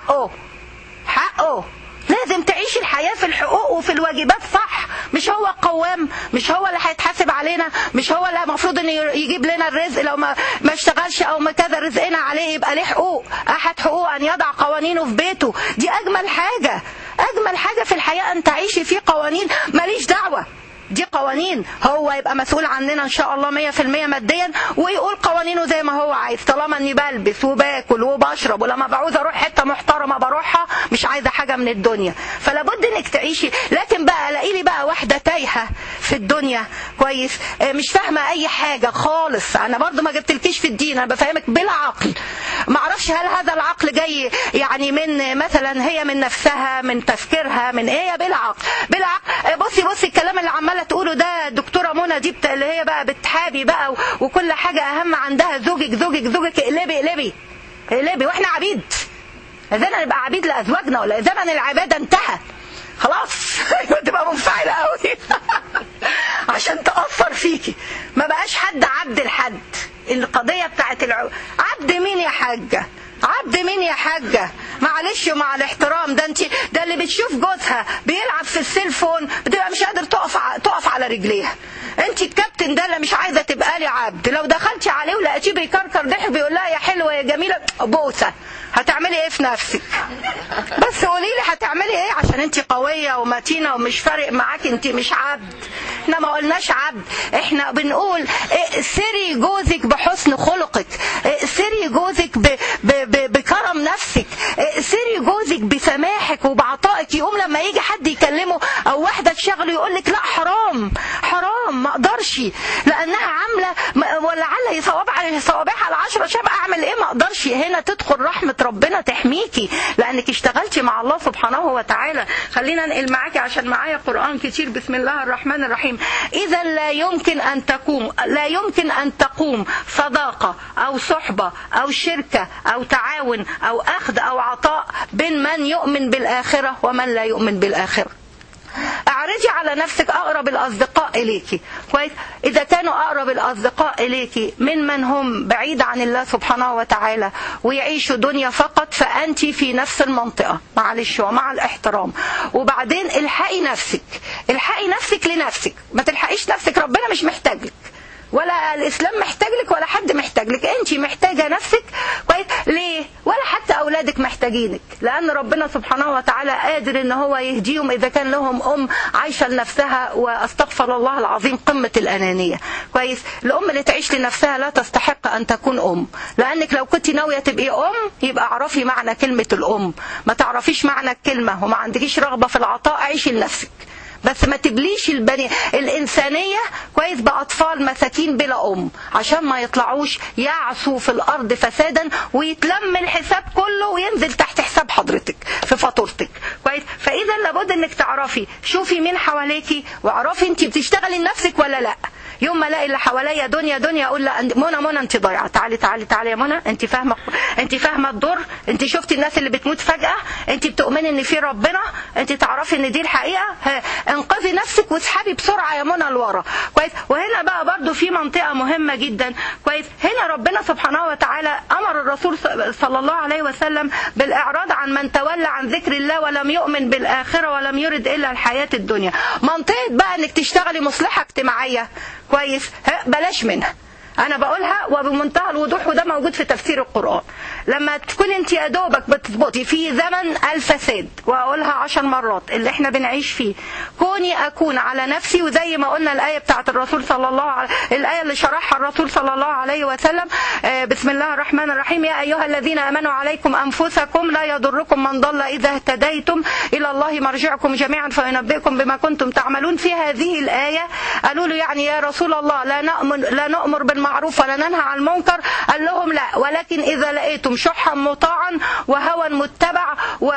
حقه. لازم تعيش الحياة في الحقوق وفي الواجبات صح. مش هو القوام، مش هو اللي هيتحاسب علينا، مش هو اللي المفروض ان يجيب لنا الرزق. لو ما اشتغلش او ما كذا رزقنا عليه يبقى ليه حقوق. احد حقوق ان يضع قوانينه في بيته. دي اجمل حاجة، اجمل حاجة في الحياة ان تعيشي في قوانين. ماليش دعوة دي قوانين، هو يبقى مسؤول عننا ان شاء الله 100% ماديا، ويقول قوانينه زي ما هو عايز، طالما اني بلبس وباكل وبشرب، ولما بعوز اروح حته محترمه بروحها، مش عايزه حاجه من الدنيا. فلابد انك تعيشي. لكن بقى الاقي لي بقى واحده تايهه في الدنيا كويس، مش فاهمه اي حاجه خالص. انا برضو ما جبتلكيش في الدين، انا بفهمك بالعقل. ما اعرفش هل هذا العقل جاي يعني من مثلا هي من نفسها، من تفكيرها، من ايه؟ بالعقل. بصي الكلام اللي عماله تقوله ده الدكتوره منى دي اللي هي بقى بتحابي بقى وكل حاجه اهم عندها زوجك اقلبي، واحنا عبيد؟ اذا نبقى عبيد لازواجنا؟ ولا اذا العباده انتهى خلاص؟ تبقى منفعله قوي عشان تاثر فيكي. ما بقاش حد عبد لحد. القضيه بتاعت عبد مين يا حاجه؟ عبد مين يا حاجة؟ معلش ومع الاحترام، ده اللي بتشوف جوزها بيلعب في السيلفون بتبقى مش قادر تقف على رجليها. انت الكابتن ده اللي مش عايزه تبقى لي عبد، لو دخلتي عليه ولقيتيه بيكركر ضحك بيقول لها يا حلوه يا جميله بوسه، هتعملي ايه في نفسك؟ بس قولي لي هتعملي ايه، عشان انت قويه ومتينه ومش فارق معاك، انت مش عبد. احنا ما قلناش عبد، احنا بنقول سري جوزك بحسن خلقك، سري جوزك بكرم نفسك، سري جوزك بسماحك وبعطائك. يقوم لما يجي حد يكلمه او واحده تشغله يقول لك لا حرام ما اقدرش، لانها عامله ولعل صوابعها على 10 شبع، اعمل ايه؟ ما اقدرش. هنا تدخل رحمه ربنا تحميكي، لانك اشتغلتي مع الله سبحانه وتعالى. خلينا انقل معاكي عشان معايا قرآن كتير. بسم الله الرحمن الرحيم. اذا لا يمكن ان تقوم صداقه او صحبه او شركه او تعاون او اخذ او عطاء بين من يؤمن بالاخره ومن لا يؤمن بالاخره. اعرضي على نفسك اقرب الاصدقاء اليكي كويس. اذا كانوا اقرب الاصدقاء اليكي من هم بعيد عن الله سبحانه وتعالى ويعيشوا دنيا فقط، فانت في نفس المنطقه، معلش ومع الاحترام. وبعدين الحقي نفسك لنفسك، ما تلحقيش نفسك، ربنا مش محتاجك ولا الإسلام محتاج لك ولا حد محتاج لك، أنت محتاجة نفسك كويس. ليه؟ ولا حتى أولادك محتاجينك، لأن ربنا سبحانه وتعالى قادر إن هو يهديهم إذا كان لهم عايشة لنفسها، واستغفر الله العظيم قمة الأنانية كويس. الأم اللي تعيش لنفسها لا تستحق أن تكون لأنك لو كنت ناوية تبقي يبقى اعرفي معنى كلمة الأم. ما تعرفيش معنى الكلمة وما عندكيش رغبة في العطاء، عيشي لنفسك، بس ما تبليش الإنسانية كويس بأطفال مساكين بلا عشان ما يطلعوش يعصوا في الأرض فسادا ويتلم الحساب كله وينزل تحت حساب حضرتك في فاتورتك كويس. فإذا لابد انك تعرفي، شوفي مين حواليكي واعرفي انت بتشتغلي لنفسك ولا لا. يوم ما الاقي اللي حواليا دنيا اقول لا منى انت ضايعه، تعالي يا منى، انت فاهمه الدور، انت شفتي الناس اللي بتموت فجأة، انت بتؤمني ان في ربنا، انت تعرفي ان دي الحقيقه، انقذي نفسك واسحبي بسرعه يا منى لورا كويس. وهنا بقى برضو في منطقه مهمه جدا كويس. هنا ربنا سبحانه وتعالى امر الرسول صلى الله عليه وسلم بالاعراض عن من تولى عن ذكر الله ولم يؤمن بالاخره ولم يرد الا الحياه الدنيا. منطقه بقى انك تشتغلي مصلحه اجتماعيه كويس، بلاش منها. انا بقولها وبمنتهى الوضوح، وده موجود في تفسير القرآن. لما تكون انت يا دوبك بتظبطي في زمن الفساد، واقولها 10 مرات اللي احنا بنعيش فيه، كوني اكون على نفسي. وزي ما قلنا الآية بتاعت الرسول صلى الله عليه، الآية اللي شرحها الرسول صلى الله عليه وسلم، بسم الله الرحمن الرحيم. يا ايها الذين امنوا عليكم انفسكم لا يضركم من ضل اذا اهتديتم الى الله مرجعكم جميعا فينبئكم بما كنتم تعملون. في هذه الآية قالوا له يعني يا رسول الله لا نأمر بالمعروف ولا ننهى عن المنكر؟ قال لهم لا، ولكن إذا لقيتم شحا مطاعا وهوى متبع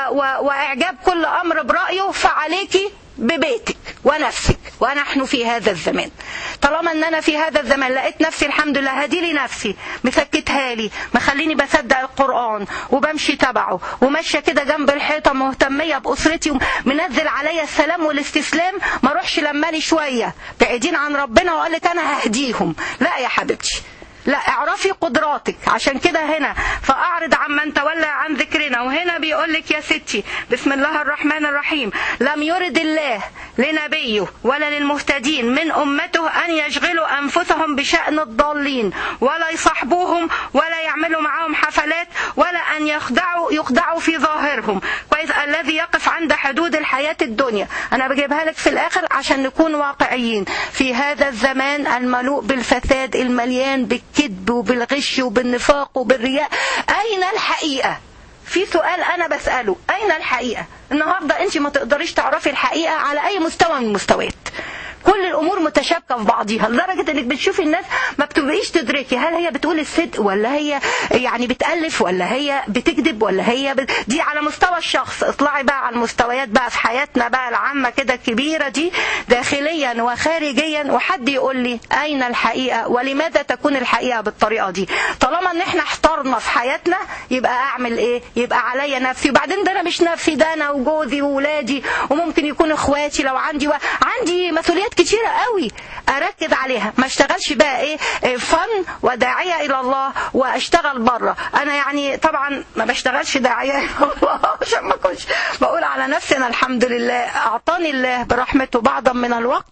وإعجاب كل أمر برأيه فعليكي ببيتك ونفسك. ونحن في هذا الزمان، طالما ان انا في هذا الزمان لقيت نفسي الحمد لله هديلي نفسي مسكتها لي، مخليني بصدق القرآن وبمشي تبعه وماشيه كده جنب الحيطه مهتميه باسرتي ومنزل عليا السلام والاستسلام، ما اروحش لما لي شويه بعيدين عن ربنا واقول لك انا ههديهم. لا يا حبيبتي، لا، اعرفي قدراتك. عشان كده هنا فأعرض عمن تولى عن ذكرنا، وهنا بيقول لك يا ستي بسم الله الرحمن الرحيم: لم يرد الله لنبيه ولا للمهتدين من أمته أن يشغلوا أنفسهم بشأن الضالين، ولا يصاحبوهم، ولا يعملوا معهم حفلات، ولا أن يخدعوا في ظاهرهم. كويس؟ الذي يقف عند حدود الحياة الدنيا. أنا بجيبها لك في الآخر عشان نكون واقعيين في هذا الزمان الملوء بالفساد، المليان بالكذب وبالغش وبالنفاق وبالرياء. أين الحقيقة؟ في سؤال أنا بسأله: أين الحقيقة؟ النهاردة أنت ما تقدريش تعرفي الحقيقة على أي مستوى من المستويات. كل الامور متشابكه في بعضها لدرجه انك بتشوفي الناس ما بتبقيش تدركي هل هي بتقول الصدق ولا هي يعني بتالف ولا هي بتكذب ولا هي دي على مستوى الشخص. اطلعي بقى على المستويات بقى في حياتنا بقى العامه كده الكبيره دي داخليا وخارجيا، وحد يقول لي اين الحقيقه؟ ولماذا تكون الحقيقه بالطريقه دي؟ طالما ان احنا احترنا في حياتنا يبقى اعمل ايه؟ يبقى عليا نفسي. وبعدين ده انا مش نفسي، ده انا وجوزي وولادي وممكن يكون اخواتي لو عندي مسؤوليات كتيرة قوي اركز عليها. ما اشتغلش بقى ايه فن وداعية الى الله واشتغل بره. انا يعني طبعا ما بشتغلش داعية الى الله عشان ما كنتش بقول على نفسي انا الحمد لله اعطاني الله برحمته بعضا من الوقت،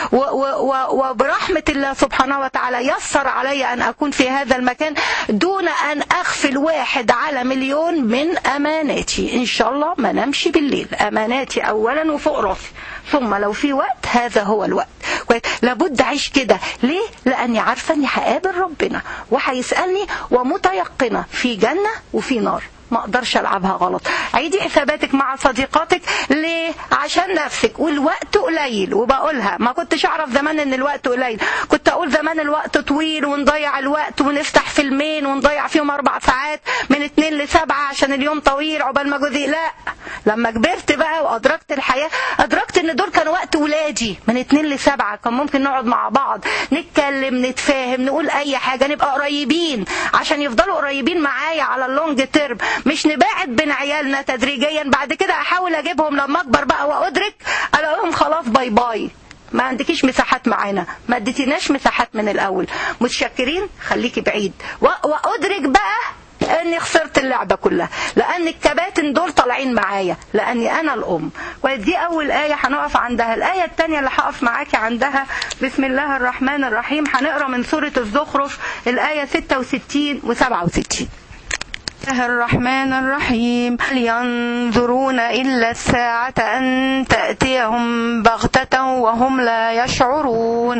وبرحمة الله سبحانه وتعالى يسر علي ان اكون في هذا المكان دون ان اغفل 1 على مليون من اماناتي. ان شاء الله ما نمشي بالليل، اماناتي اولا وفوق راسي، ثم لو في وقت هذا هو الوقت. لابد اعيش كده. ليه؟ لاني عارفه اني هقابل ربنا وهيسالني ومتيقنه في جنه وفي نار، ما اقدرش العبها غلط. عيدي حساباتك مع صديقاتك. ليه؟ عشان نفسك، والوقت قليل. وبقولها ما كنتش اعرف زمان ان الوقت قليل، كنت اقول زمان الوقت طويل ونضيع الوقت ونفتح فيلمين ونضيع فيهم 4 ساعات من 2 ل7 عشان اليوم طويل عقبال ما جوزي. لا، لما كبرت بقى وادركت الحياه ادركت ان دول كان وقت ولادي من 2 ل7. كان ممكن نقعد مع بعض نتكلم نتفاهم نقول اي حاجه، نبقى قريبين عشان يفضلوا قريبين معايا على اللونج تيرم، مش نباعد بين عيالنا تدريجيا. بعد كده احاول اجيبهم لما اكبر بقى وادرك الاقيهم خلاص باي باي، ما عندكيش مساحات معانا، ما اديتيناش مساحات من الاول، متشكرين، خليكي بعيد. وادرك بقى اني خسرت اللعبة كلها، لان الكباتن دول طالعين معايا، لاني انا الام. ودي اول آية هنقف عندها. الآية الثانية اللي هقف معاكي عندها بسم الله الرحمن الرحيم، هنقرأ من سورة الزخرف الآية 66 و67. الله الرحمن الرحيم: هل ينظرون إلا الساعة أن تأتيهم بغتة وهم لا يشعرون.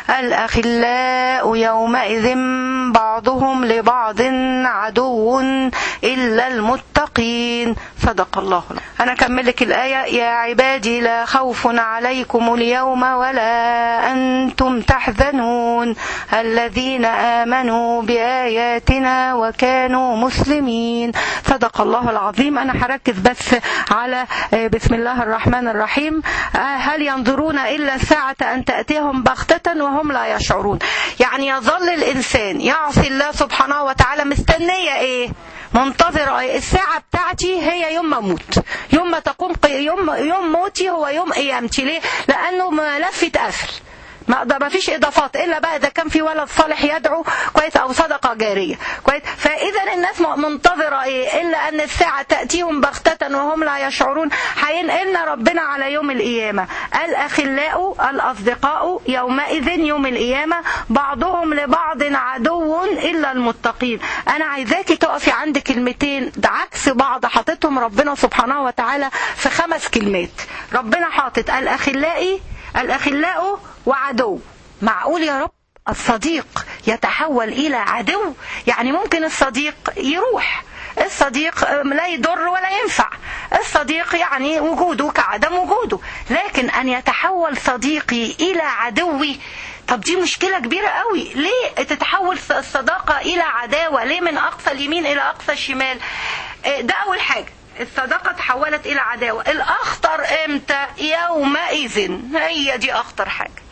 الأخلاء يومئذ بعضهم لبعض عدو إلا المتقين. صدق الله. أنا أكملك الآية: يا عبادي لا خوف عليكم اليوم ولا أنتم تحزنون الذين آمنوا بآياتنا وكانوا مسلمين. صدق الله العظيم. أنا هركز بس على بسم الله الرحمن الرحيم. هل ينظرون إلا الساعة أن تأتيهم بغتة وهم لا يشعرون. يعني يظل الإنسان يعصي الله سبحانه وتعالى مستنية إيه؟ منتظرة الساعة بتاعتي هي يوم ما اموت، يوم ما تقوم يوم موتي هو يوم قيامتي. ليه؟ لأنه ملف اتقفل، ما فيش اضافات الا بقى اذا كان في ولد صالح يدعو كويس او صدقه جاريه كويس. فاذا الناس منتظره ايه؟ الا ان الساعه تاتيهم بغته وهم لا يشعرون. هينقلنا ربنا على يوم القيامه. الاخلاء الاصدقاء يومئذ يوم القيامه بعضهم لبعض عدو الا المتقين. انا عايزاكي تقفي عند كلمتين ده عكس بعض حاططهم ربنا سبحانه وتعالى في 5 كلمات. ربنا حاطط الأخلاء وعدو. معقول يا رب الصديق يتحول إلى عدو؟ يعني ممكن الصديق يروح، الصديق لا يضر ولا ينفع، الصديق يعني وجوده كعدم وجوده، لكن أن يتحول صديقي إلى عدوي، طب دي مشكلة كبيرة قوي. ليه تتحول الصداقة إلى عداوة؟ ليه من أقصى اليمين إلى أقصى الشمال؟ ده أول حاجة، الصداقة تحولت إلى عداوة. الأخطر إمتى؟ يومئذ، هي دي أخطر حاجة.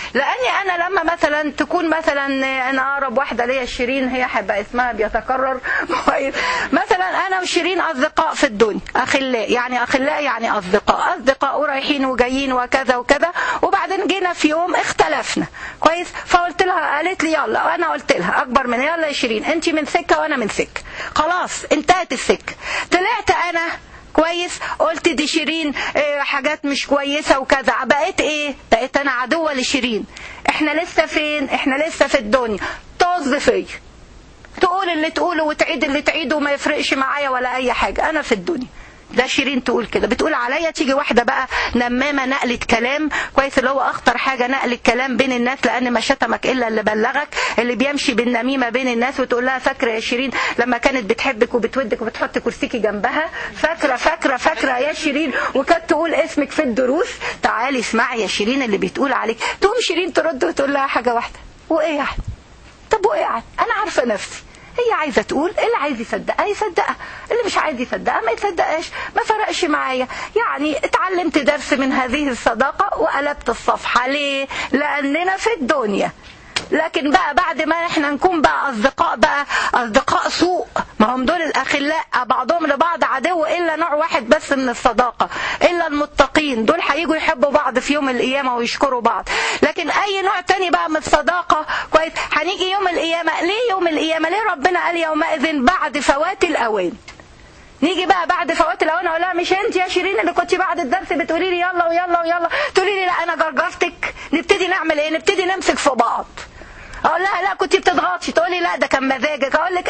لاني انا لما مثلا تكون مثلا انا اقرب واحده ليا شيرين، هي هيبقى اسمها بيتكرر كويس، مثلا انا وشيرين اصدقاء في الدنيا، اخلاء يعني اصدقاء ورايحين وجايين وكذا وكذا، وبعدين جينا في يوم اختلفنا كويس، فقلت لها، قالت لي يلا، انا قلت لها اكبر من، يلا يا شيرين انت من سكه وانا من سكه، خلاص انتهت السكه. طلعت انا كويس، قلت دي شيرين حاجات مش كويسه وكذا، بقيت ايه؟ بقيت انا عدوه لشيرين. احنا لسه فين؟ احنا لسه في الدنيا. طز فيا، تقول اللي تقوله وتعيد اللي تعيده وما يفرقش معايا ولا اي حاجه، انا في الدنيا. ده شيرين تقول كده، بتقول عليا. تيجي واحده بقى نمامه نقلت كلام كويس، اللي هو اخطر حاجه نقل الكلام بين الناس، لان ما شتمك الا اللي بلغك، اللي بيمشي بالنميمه بين الناس، وتقول لها فاكره يا شيرين لما كانت بتحبك وبتودك وبتحط كرسيكي جنبها، فاكره يا شيرين، وكانت تقول اسمك في الدروس، تعالي اسمعي يا شيرين اللي بيتقول عليك. تقوم شيرين ترد وتقول لها حاجه واحده، وايه يعني؟ طب وايه يعني؟ انا عارفه نفسي، هي عايزه تقول، اللي عايز يصدقها يصدقها، اللي مش عايز يصدقها ما يصدقهاش، ما فرقش معايا. يعني اتعلمت درس من هذه الصداقه وقلبت الصفحه. ليه؟ لاننا في الدنيا. لكن بقى بعد ما احنا نكون بقى اصدقاء سوء، ما هم دول الاخلاء بعضهم لبعض عدو، الا نوع واحد بس من الصداقه، الا المتقين، دول هيجوا يحبوا بعض في يوم القيامه ويشكروا بعض. لكن اي نوع تاني بقى من الصداقه كويس، هنيجي يوم القيامه. ليه يوم القيامه؟ ليه ربنا قال يومئذ بعد فوات الاوان؟ نيجي بقى بعد فوات الاوان اقول لها مش انت يا شيرين اللي كنت بعد الدرس بتقولي لي يلا ويلا ويلا، تقولي لي لا انا جرجرتك، نبتدي نعمل ايه؟ نبتدي نمسك في بعض. اقول لها لا كنت بتضغطي، تقولي لا ده كان مزاجك، اقول لك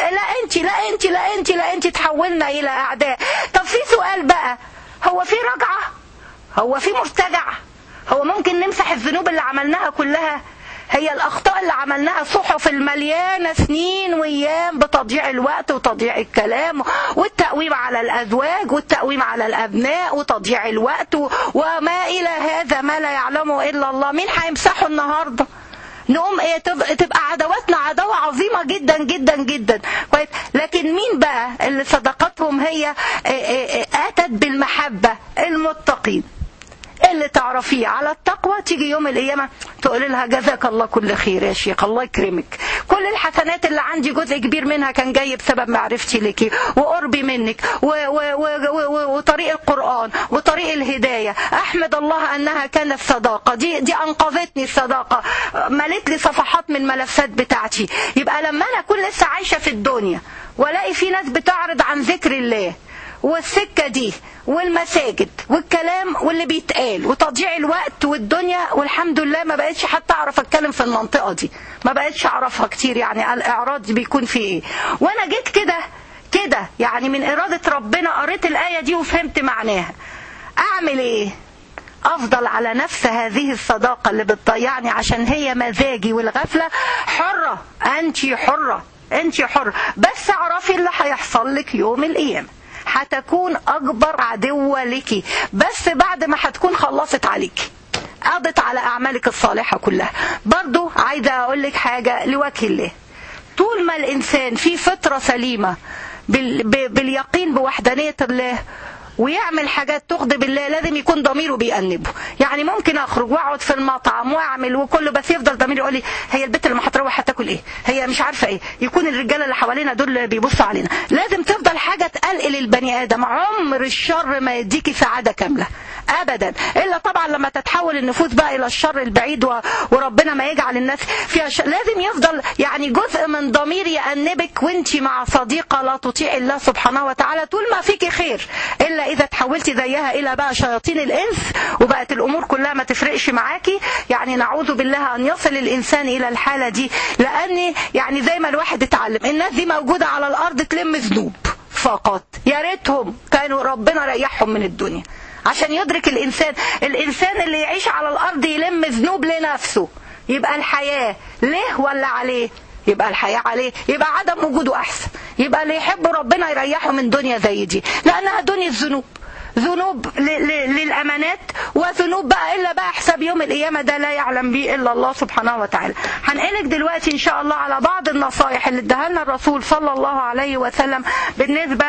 لا انت تحولنا الى اعداء. طب في سؤال بقى، هو في رجعه؟ هو في مرتجع؟ هو ممكن نمسح الذنوب اللي عملناها كلها؟ هي الأخطاء اللي عملناها، صحف المليانة سنين وأيام بتضييع الوقت وتضييع الكلام والتقويم على الأزواج والتقويم على الأبناء وتضييع الوقت وما إلى هذا ما لا يعلمه إلا الله، مين هيمسحه النهاردة؟ نقوم ايه؟ تبقى عداوتنا عداوة عظيمة جدا جدا جدا كويس. لكن مين بقى اللي صداقتهم هي اتت بالمحبة؟ المتقين، اللي تعرفيه على التقوى. تيجي يوم القيامة تقول لها جزاك الله كل خير يا شيخ، الله يكرمك، كل الحسنات اللي عندي جزء كبير منها كان جاي بسبب معرفتي لك وقربي منك وطريق القرآن وطريق الهداية. أحمد الله أنها كانت صداقة، دي أنقذتني الصداقة، ملت لي صفحات من ملفات بتاعتي. يبقى لما أنا أكون لسه عايشة في الدنيا ولاقي في ناس بتعرض عن ذكر الله والسكة دي والمساجد والكلام واللي بيتقال وتضييع الوقت والدنيا، والحمد لله ما بقتش حتى اعرف اتكلم في المنطقة دي، ما بقتش اعرفها كتير، يعني الاعراض دي بيكون في ايه. وانا جيت كده يعني من ارادة ربنا قريت الآية دي وفهمت معناها، اعمل ايه؟ افضل على نفس هذه الصداقة اللي بتضيعني عشان هي مزاجي والغفلة. حرة، انت حرة، بس اعرفي اللي هيحصل لك يوم القيامة، هتكون اكبر عدوة لك، بس بعد ما هتكون خلصت عليك، قضت على اعمالك الصالحة كلها. برضو عايزة اقول لك حاجة لوجه الله، طول ما الانسان في فطرة سليمة باليقين بوحدانية الله ويعمل حاجات تغضب الله، لازم يكون ضميره بيأنبه. يعني ممكن اخرج واقعد في المطعم واعمل وكله، بس يفضل ضميري يقول لي هي البنت اللي هتروح هتاكل ايه، هي مش عارفه ايه، يكون الرجاله اللي حوالينا دول بيبصوا علينا. لازم تفضل حاجه تقلقل البني ادم. عمر الشر ما يديكي سعاده كامله ابدا، الا طبعا لما تتحول النفوس بقى الى الشر البعيد وربنا ما يجعل الناس فيها لازم يفضل يعني جزء من ضميري يأنبك وانتي مع صديقه لا تطيع الله سبحانه وتعالى، طول ما فيكي خير. الا اذا تحولتي زيها الى بقى شياطين الانس وبقت الامور كلها ما تفرقش معاكي، يعني نعوذ بالله ان يصل الانسان الى الحاله دي. لان يعني زي ما الواحد اتعلم، الناس دي موجوده على الارض تلم ذنوب فقط، يا ريتهم كانوا ربنا ريحهم من الدنيا عشان يدرك الانسان اللي يعيش على الارض يلم ذنوب لنفسه، يبقى الحياه ليه ولا عليه؟ يبقى الحياة عليه، يبقى عدم وجوده أحسن. يبقى اللي يحب ربنا يريحه من دنيا زي دي، لأنها دنيا الذنوب، ذنوب للأمانات، وذنوب بقى إلا بقى حساب يوم القيامة ده لا يعلم به إلا الله سبحانه وتعالى. هنقلك دلوقتي إن شاء الله على بعض النصائح اللي اداها لنا الرسول صلى الله عليه وسلم بالنسبة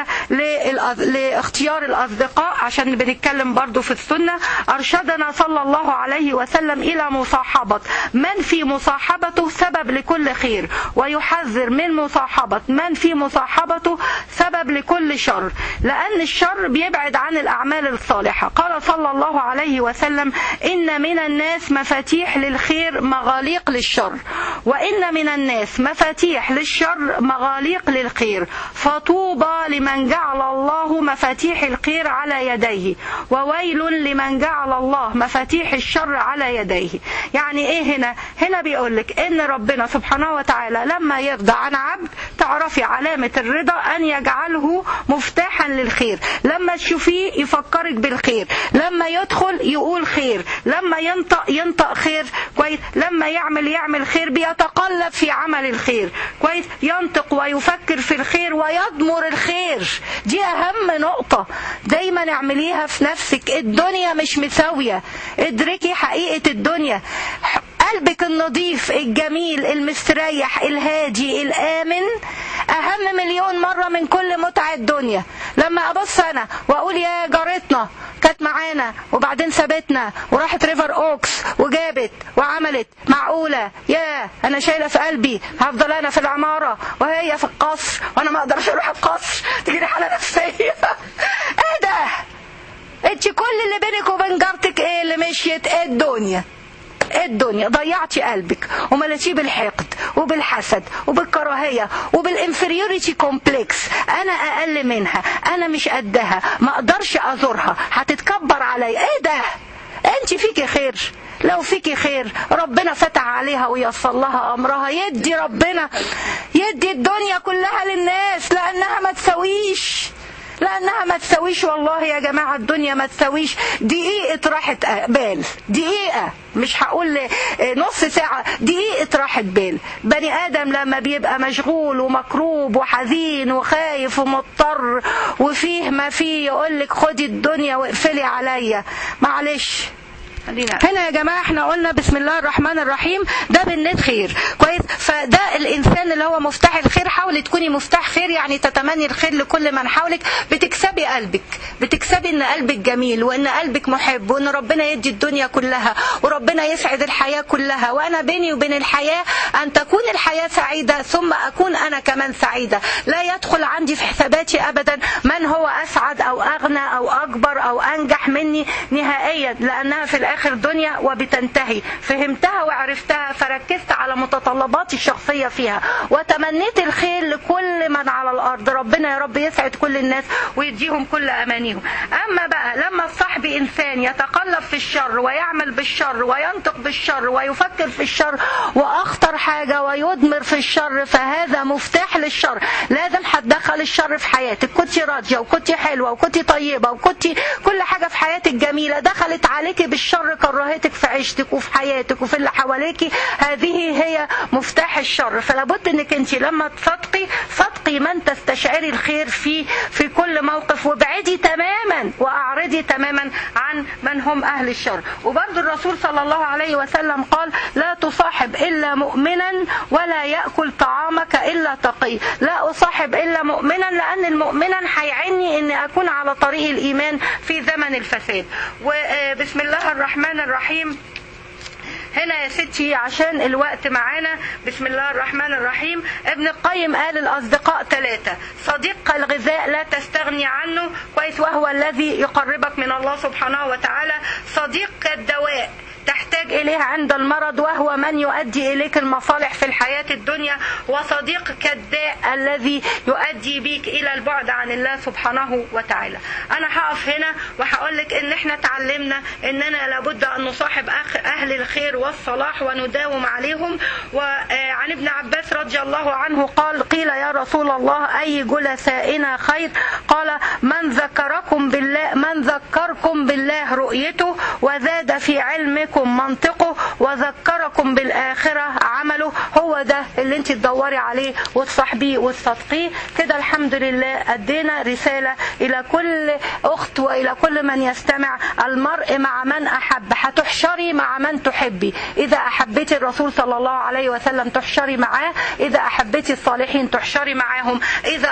لاختيار الأصدقاء، عشان بنتكلم برضو في السنة. أرشدنا صلى الله عليه وسلم إلى مصاحبة من في مصاحبته سبب لكل خير، ويحذر من مصاحبة من في مصاحبته سبب لكل شر، لأن الشر بيبعد عن الأعمال الصالحة. قال صلى الله عليه وسلم: إن من الناس مفاتيح للخير مغاليق للشر، وإن من الناس مفاتيح للشر مغاليق للخير، فطوبى لمن جعل الله مفاتيح الخير على يديه، وويل لمن جعل الله مفاتيح الشر على يديه. يعني ايه هنا بيقولك ان ربنا سبحانه وتعالى لما يرضى عن عبد تعرفي علامة الرضا ان يجعله مفتاحا للخير، لما تشوفيه يفكرك بالخير، لما يدخل يقول خير، لما ينطق خير كويس، لما يعمل خير، بيتقلب في عمل الخير كويس، ينطق ويفكر في الخير ويضمر الخير. دي اهم نقطة دايما اعمليها في نفسك. الدنيا مش مساوية، ادركي حقيقة الدنيا. قلبك النظيف الجميل المستريح الهادي الآمن أهم مليون مرة من كل متعة الدنيا. لما أبص أنا وأقول يا جارتنا كانت معانا وبعدين سابتنا وراحت ريفر أوكس وجابت وعملت، معقولة يا أنا شايلة في قلبي هفضل أنا في العمارة وهي في القصر وأنا ما أقدرش أروح القصر، تجيلي حالة نفسية. إيه ده؟ انت كل اللي بينك وبين جارتك ايه اللي مشيت؟ الدنيا ضيعتي قلبك وملتيه بالحقد وبالحسد وبالكراهية وبالانفيريوريتي كومبلكس. انا اقل منها، انا مش قدها، ما اقدرش ازورها، هتتكبر علي. ايه ده؟ انت فيكي خير، لو فيكي خير ربنا فتح عليها ويصل لها امرها، ربنا يدي الدنيا كلها للناس، لانها ما تسويش والله يا جماعة. الدنيا ما تسويش دقيقة راحة بال، دقيقة، مش هقول نص ساعة، دقيقة راحة بال. بني آدم لما بيبقى مشغول ومكروب وحزين وخايف ومضطر وفيه ما فيه يقولك خدي الدنيا واقفلي عليا، معلش. هنا يا جماعة احنا قلنا بسم الله الرحمن الرحيم، ده بالنت خير كويس. فده الانسان اللي هو مفتاح الخير. حاولي تكوني مفتاح خير، يعني تتمني الخير لكل من حولك، بتكسبي قلبك، بتكسبي ان قلبك جميل وان قلبك محب وان ربنا يدي الدنيا كلها وربنا يسعد الحياة كلها. وانا بيني وبين الحياة ان تكون الحياة سعيدة ثم اكون انا كمان سعيدة. لا يدخل عندي في حساباتي ابدا من هو اسعد او اغنى او اكبر او انجح مني نهائيا، لانها في الاخر دنيا وبتنتهي. فهمتها وعرفتها فركزت على متطلباتي الشخصية فيها وتمنيت الخير لكل من على الأرض. ربنا يا رب يسعد كل الناس ويديهم كل أمانيهم. أما بقى لما الصاحب إنسان يتقلب في الشر ويعمل بالشر وينطق بالشر ويفكر في الشر وأخطر حاجة ويدمر في الشر، فهذا مفتاح للشر. لازم هتدخل الشر في حياتك. كنت راضية وكنت حلوة وكنت طيبة وكنت كل حاجة في حياتك جميلة، دخلت عليك بالشر كرهتك في عيشتك وفي حياتك وفي اللي حواليكي، هذه هي مفتاح الشر. فلابد انك انت لما تصدقي من تستشعري الخير في كل موقف، وابعدي تماما واعرضي تماما عن من هم اهل الشر. وبرضه الرسول صلى الله عليه وسلم قال: لا تصاحب الا مؤمنا ولا ياكل طعامك الا تقي. لا اصاحب الا مؤمنا، لان المؤمنا هيعني اني اكون على طريق الايمان في زمن الفساد. وبسم الله الرحمن الرحيم. هنا يا ستي عشان الوقت معانا، بسم الله الرحمن الرحيم. ابن القيم قال الأصدقاء 3: صديق الغذاء لا تستغني عنه كويس وهو الذي يقربك من الله سبحانه وتعالى. صديق الدواء تحتاج إليه عند المرض وهو من يؤدي إليك المصالح في الحياة الدنيا. وصديق كالداء الذي يؤدي بيك إلى البعد عن الله سبحانه وتعالى. أنا هقف هنا وهقول لك إن إحنا تعلمنا إننا لابد أن نصاحب أهل الخير والصلاح ونداوم عليهم. وعن ابن عباس رضي الله عنه قال: قيل يا رسول الله أي جلسائنا خير؟ قال من ذكركم بالله رؤيته وزاد في علمكم منطقه وذكركم بالآخرة عمله. هو ده اللي انت تدوري عليه وتصاحبيه وتصدقيه كده. الحمد لله أدينا رسالة إلى كل أخت وإلى كل من يستمع. المرء مع من أحب، هتحشري مع من تحبي. إذا أحبتي الرسول صلى الله عليه وسلم تحشري معاه، إذا أحبتي الصالحين تحشري معاهم، إذا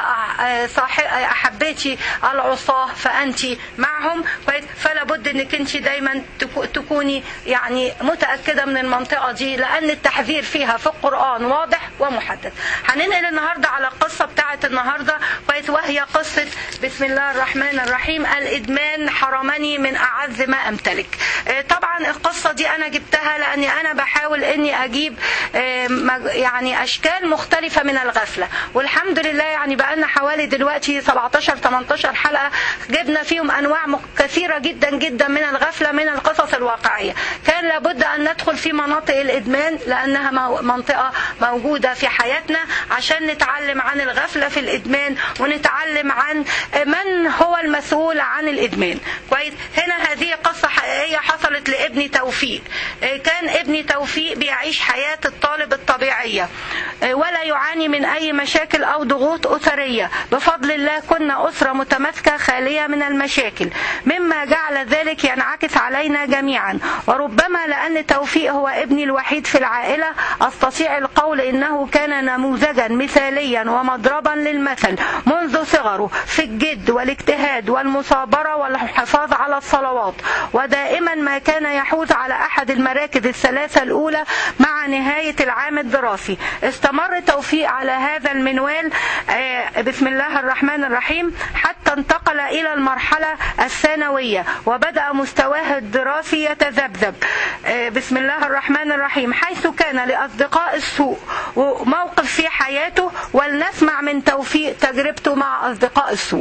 أحبتي العصاة فأنت معهم. فلا بد أنك أنت دايما تكوني يعني متأكدة من المنطقة دي، لأن التحذير فيها في القرآن واضح ومحدد. هننقل النهاردة على القصة بتاعت النهاردة، وهي قصة بسم الله الرحمن الرحيم الإدمان حرمني من أعز ما أمتلك. طبعا القصة دي أنا جبتها لأني أنا بحاول أني أجيب يعني أشكال مختلفة من الغفلة، والحمد لله يعني بقالنا حوالي دلوقتي 17-18 حلقة جبنا فيهم أنواع كثيرة جدا جدا من الغفلة من القصص الواقعية. كان لابد أن ندخل في مناطق الإدمان لأنها منطقة موجودة في حياتنا عشان نتعلم عن الغفلة في الإدمان ونتعلم عن من هو المسؤول عن الإدمان. كويس. هنا هذه قصة حقيقية حصلت لابني توفيق. كان ابني توفيق بيعيش حياة الطالب الطبيعية ولا يعاني من أي مشاكل أو ضغوط أسرية. بفضل الله كنا أسرة متماسكة خالية من المشاكل، مما جعل ذلك ينعكس علينا جميعا. وربما لأن توفيق هو ابني الوحيد في العائلة أستطيع القول إنه كان نموذجا مثاليا ومضربا للمثل منذ صغره في الجد والاجتهاد والمثابرة والحفاظ على الصلوات، ودائما ما كان يحوز على أحد المراكز الثلاثة الأولى مع نهاية العام الدراسي. استمر توفيق على هذا المنوال بسم الله الرحمن الرحيم حتى انتقل إلى المرحلة الثانوية وبدأ مستواه الدراسي يتذبذب بسم الله الرحمن الرحيم، حيث كان لأصدقاء السوء وموقف في حياته. ولنسمع من توفيق تجربته مع أصدقاء السوء.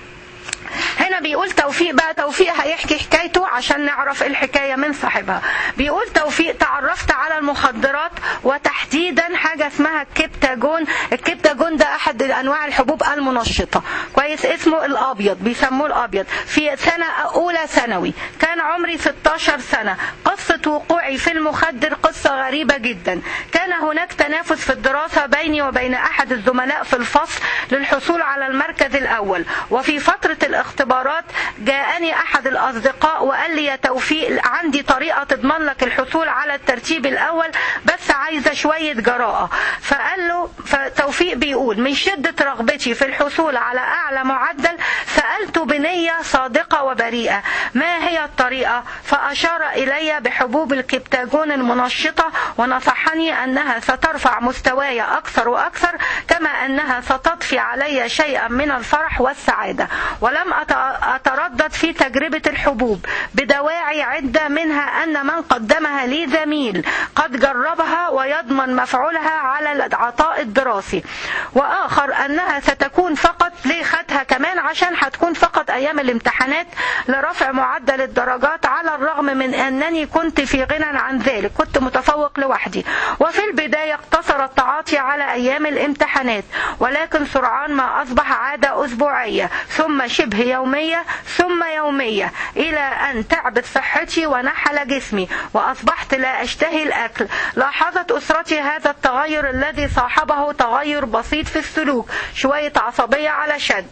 هنا بيقول توفيق بقى، توفيق هيحكي حكايته عشان نعرف الحكاية من صاحبها. بيقول توفيق تعرفت على المخدرات وتحديدا حاجة اسمها الكبتاجون. الكبتاجون ده أحد أنواع الحبوب المنشطة، كويس، اسمه الأبيض، بيسموه الأبيض. في سنة أولى ثانوي كان عمري 16 سنة. قصة وقوعي في المخدر قصة غريبة جدا. كان هناك تنافس في الدراسة بيني وبين أحد الزملاء في الفصل للحصول على المركز الأول، وفي فترة الاختبارات جاءني أحد الأصدقاء وقال لي يا توفيق عندي طريقة تضمن لك الحصول على الترتيب الأول بس عايزة شوية جراءة. فقال له فتوفيق بيقول من شدة رغبتي في الحصول على أعلى معدل سألت بنية صادقة وبريئة ما هي الطريقة، فأشار إلي بحبوب الكبتاجون المنشطة ونصحني أنها سترفع مستواي أكثر وأكثر كما أنها ستضفي علي شيئا من الفرح والسعادة. ولم أتردد في تجربة الحبوب بدواعي عدة، منها أن من قدمها لي زميل قد جربها ويضمن مفعولها على العطاء الدراسي، وآخر أنها ستكون فقط لخدها كمان عشان هتكون فقط أيام الامتحانات لرفع معدل الدرجات، على الرغم من أنني كنت في غنى عن ذلك، كنت متفوق لوحدي. وفي البداية اقتصر التعاطي على أيام الامتحانات، ولكن سرعان ما أصبح عادة أسبوعية ثم شبه يومية ثم يومية، إلى أن تعبت صحتي ونحل جسمي وأصبحت لا أشتهي الأكل. لاحظت أسرتي هذا التغير الذي صاحبه تغير بسيط في السلوك، شوية عصبية على شد،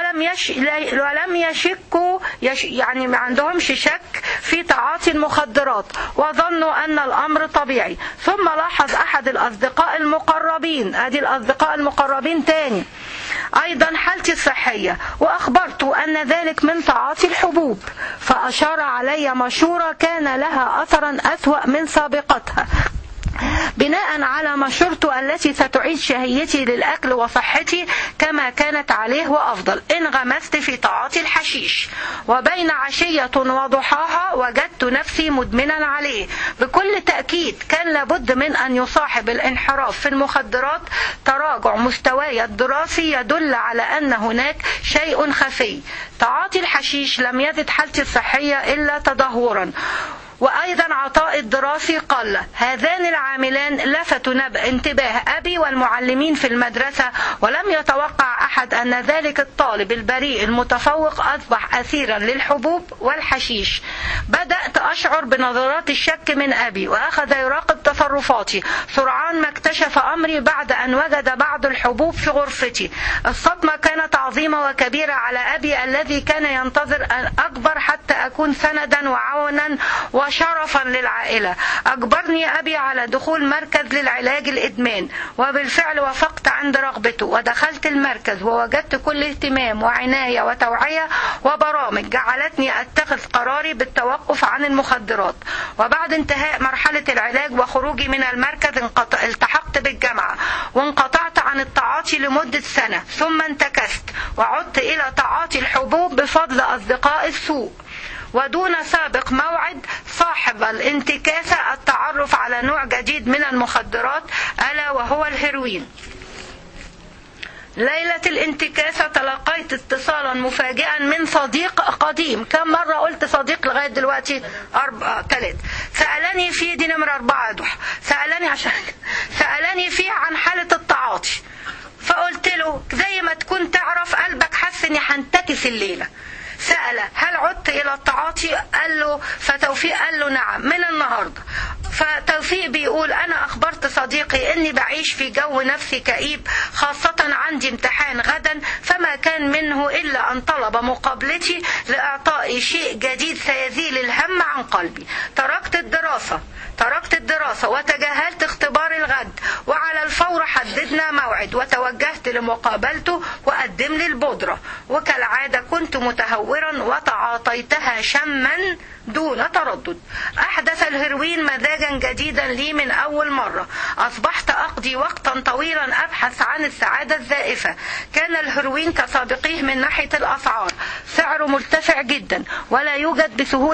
ولم يشكوا يعني ما عندهمش شك في تعاطي المخدرات وظنوا أن الأمر طبيعي. ثم لاحظ أحد الأصدقاء المقربين، أدي الأصدقاء المقربين تاني، أيضا حالتي الصحية وأخبرت أن ذلك من تعاطي الحبوب، فأشار علي مشورة كان لها أثرا أسوأ من سابقتها. بناء على مشورته التي ستعيد شهيتي للأكل وصحتي كما كانت عليه وأفضل، انغمست في تعاطي الحشيش، وبين عشية وضحاها وجدت نفسي مدمنا عليه. بكل تأكيد كان لابد من أن يصاحب الانحراف في المخدرات تراجع مستواي الدراسي يدل على أن هناك شيء خفي. تعاطي الحشيش لم يزد حالتي الصحية إلا تدهورا، وأيضا عطاء الدراسي قل. هذان العاملان لفتوا انتباه أبي والمعلمين في المدرسة، ولم يتوقع أحد أن ذلك الطالب البريء المتفوق أصبح أسيرا للحبوب والحشيش. بدأت أشعر بنظرات الشك من أبي، وأخذ يراقب تصرفاتي. سرعان ما اكتشف أمري بعد أن وجد بعض الحبوب في غرفتي. الصدمة كانت عظيمة وكبيرة على أبي الذي كان ينتظر أن أكبر حتى أكون سندا وعونا وشرفا للعائلة. أجبرني أبي على دخول مركز للعلاج الإدمان، وبالفعل وافقت عند رغبته، ودخلت المركز ووجدت كل اهتمام وعناية وتوعية وبرامج جعلتني أتخذ قراري بالتوقف عن المخدرات. وبعد انتهاء مرحلة العلاج وخروجي من المركز التحقت بالجامعة، وانقطعت عن التعاطي لمدة سنة، ثم انتكست وعدت إلى تعاطي الحبوب بفضل أصدقاء السوء. ودون سابق موعد صاحب الانتكاسة التعرف على نوع جديد من المخدرات ألا وهو الهيروين. ليلة الانتكاسة تلقيت اتصالا مفاجئا من صديق قديم. كم مرة قلت صديق لغاية دلوقتي؟ 3. سألني فيه، دي نمرة 4 ضح، سألني فيه عن حالة التعاطي. فقلت له زي ما تكون تعرف قلبك حس اني هنتكس الليلة. سأل هل عدت إلى التعاطي؟ قال له فتوفيق قال له نعم من النهاردة. فتوفيق بيقول أنا أخبرت صديقي أني بعيش في جو نفسي كئيب، خاصة عندي امتحان غدا، فما كان منه إلا أن طلب مقابلتي لإعطائي شيء جديد سيزيل الهم عن قلبي. تركت الدراسة وتجاهلت اختبار الغد، وعلى الفور حددنا موعد وتوجهت لمقابلته وقدم لي البودرة، وكالعادة كنت متهورا وتعاطيتها شما دون تردد. أحدث الهيروين مزاجا جديدا لي من أول مرة. أصبحت أقضي وقتا طويلا أبحث عن السعادة الزائفة. كان الهيروين كسابقيه من ناحية الأسعار، سعره مرتفع جدا ولا يوجد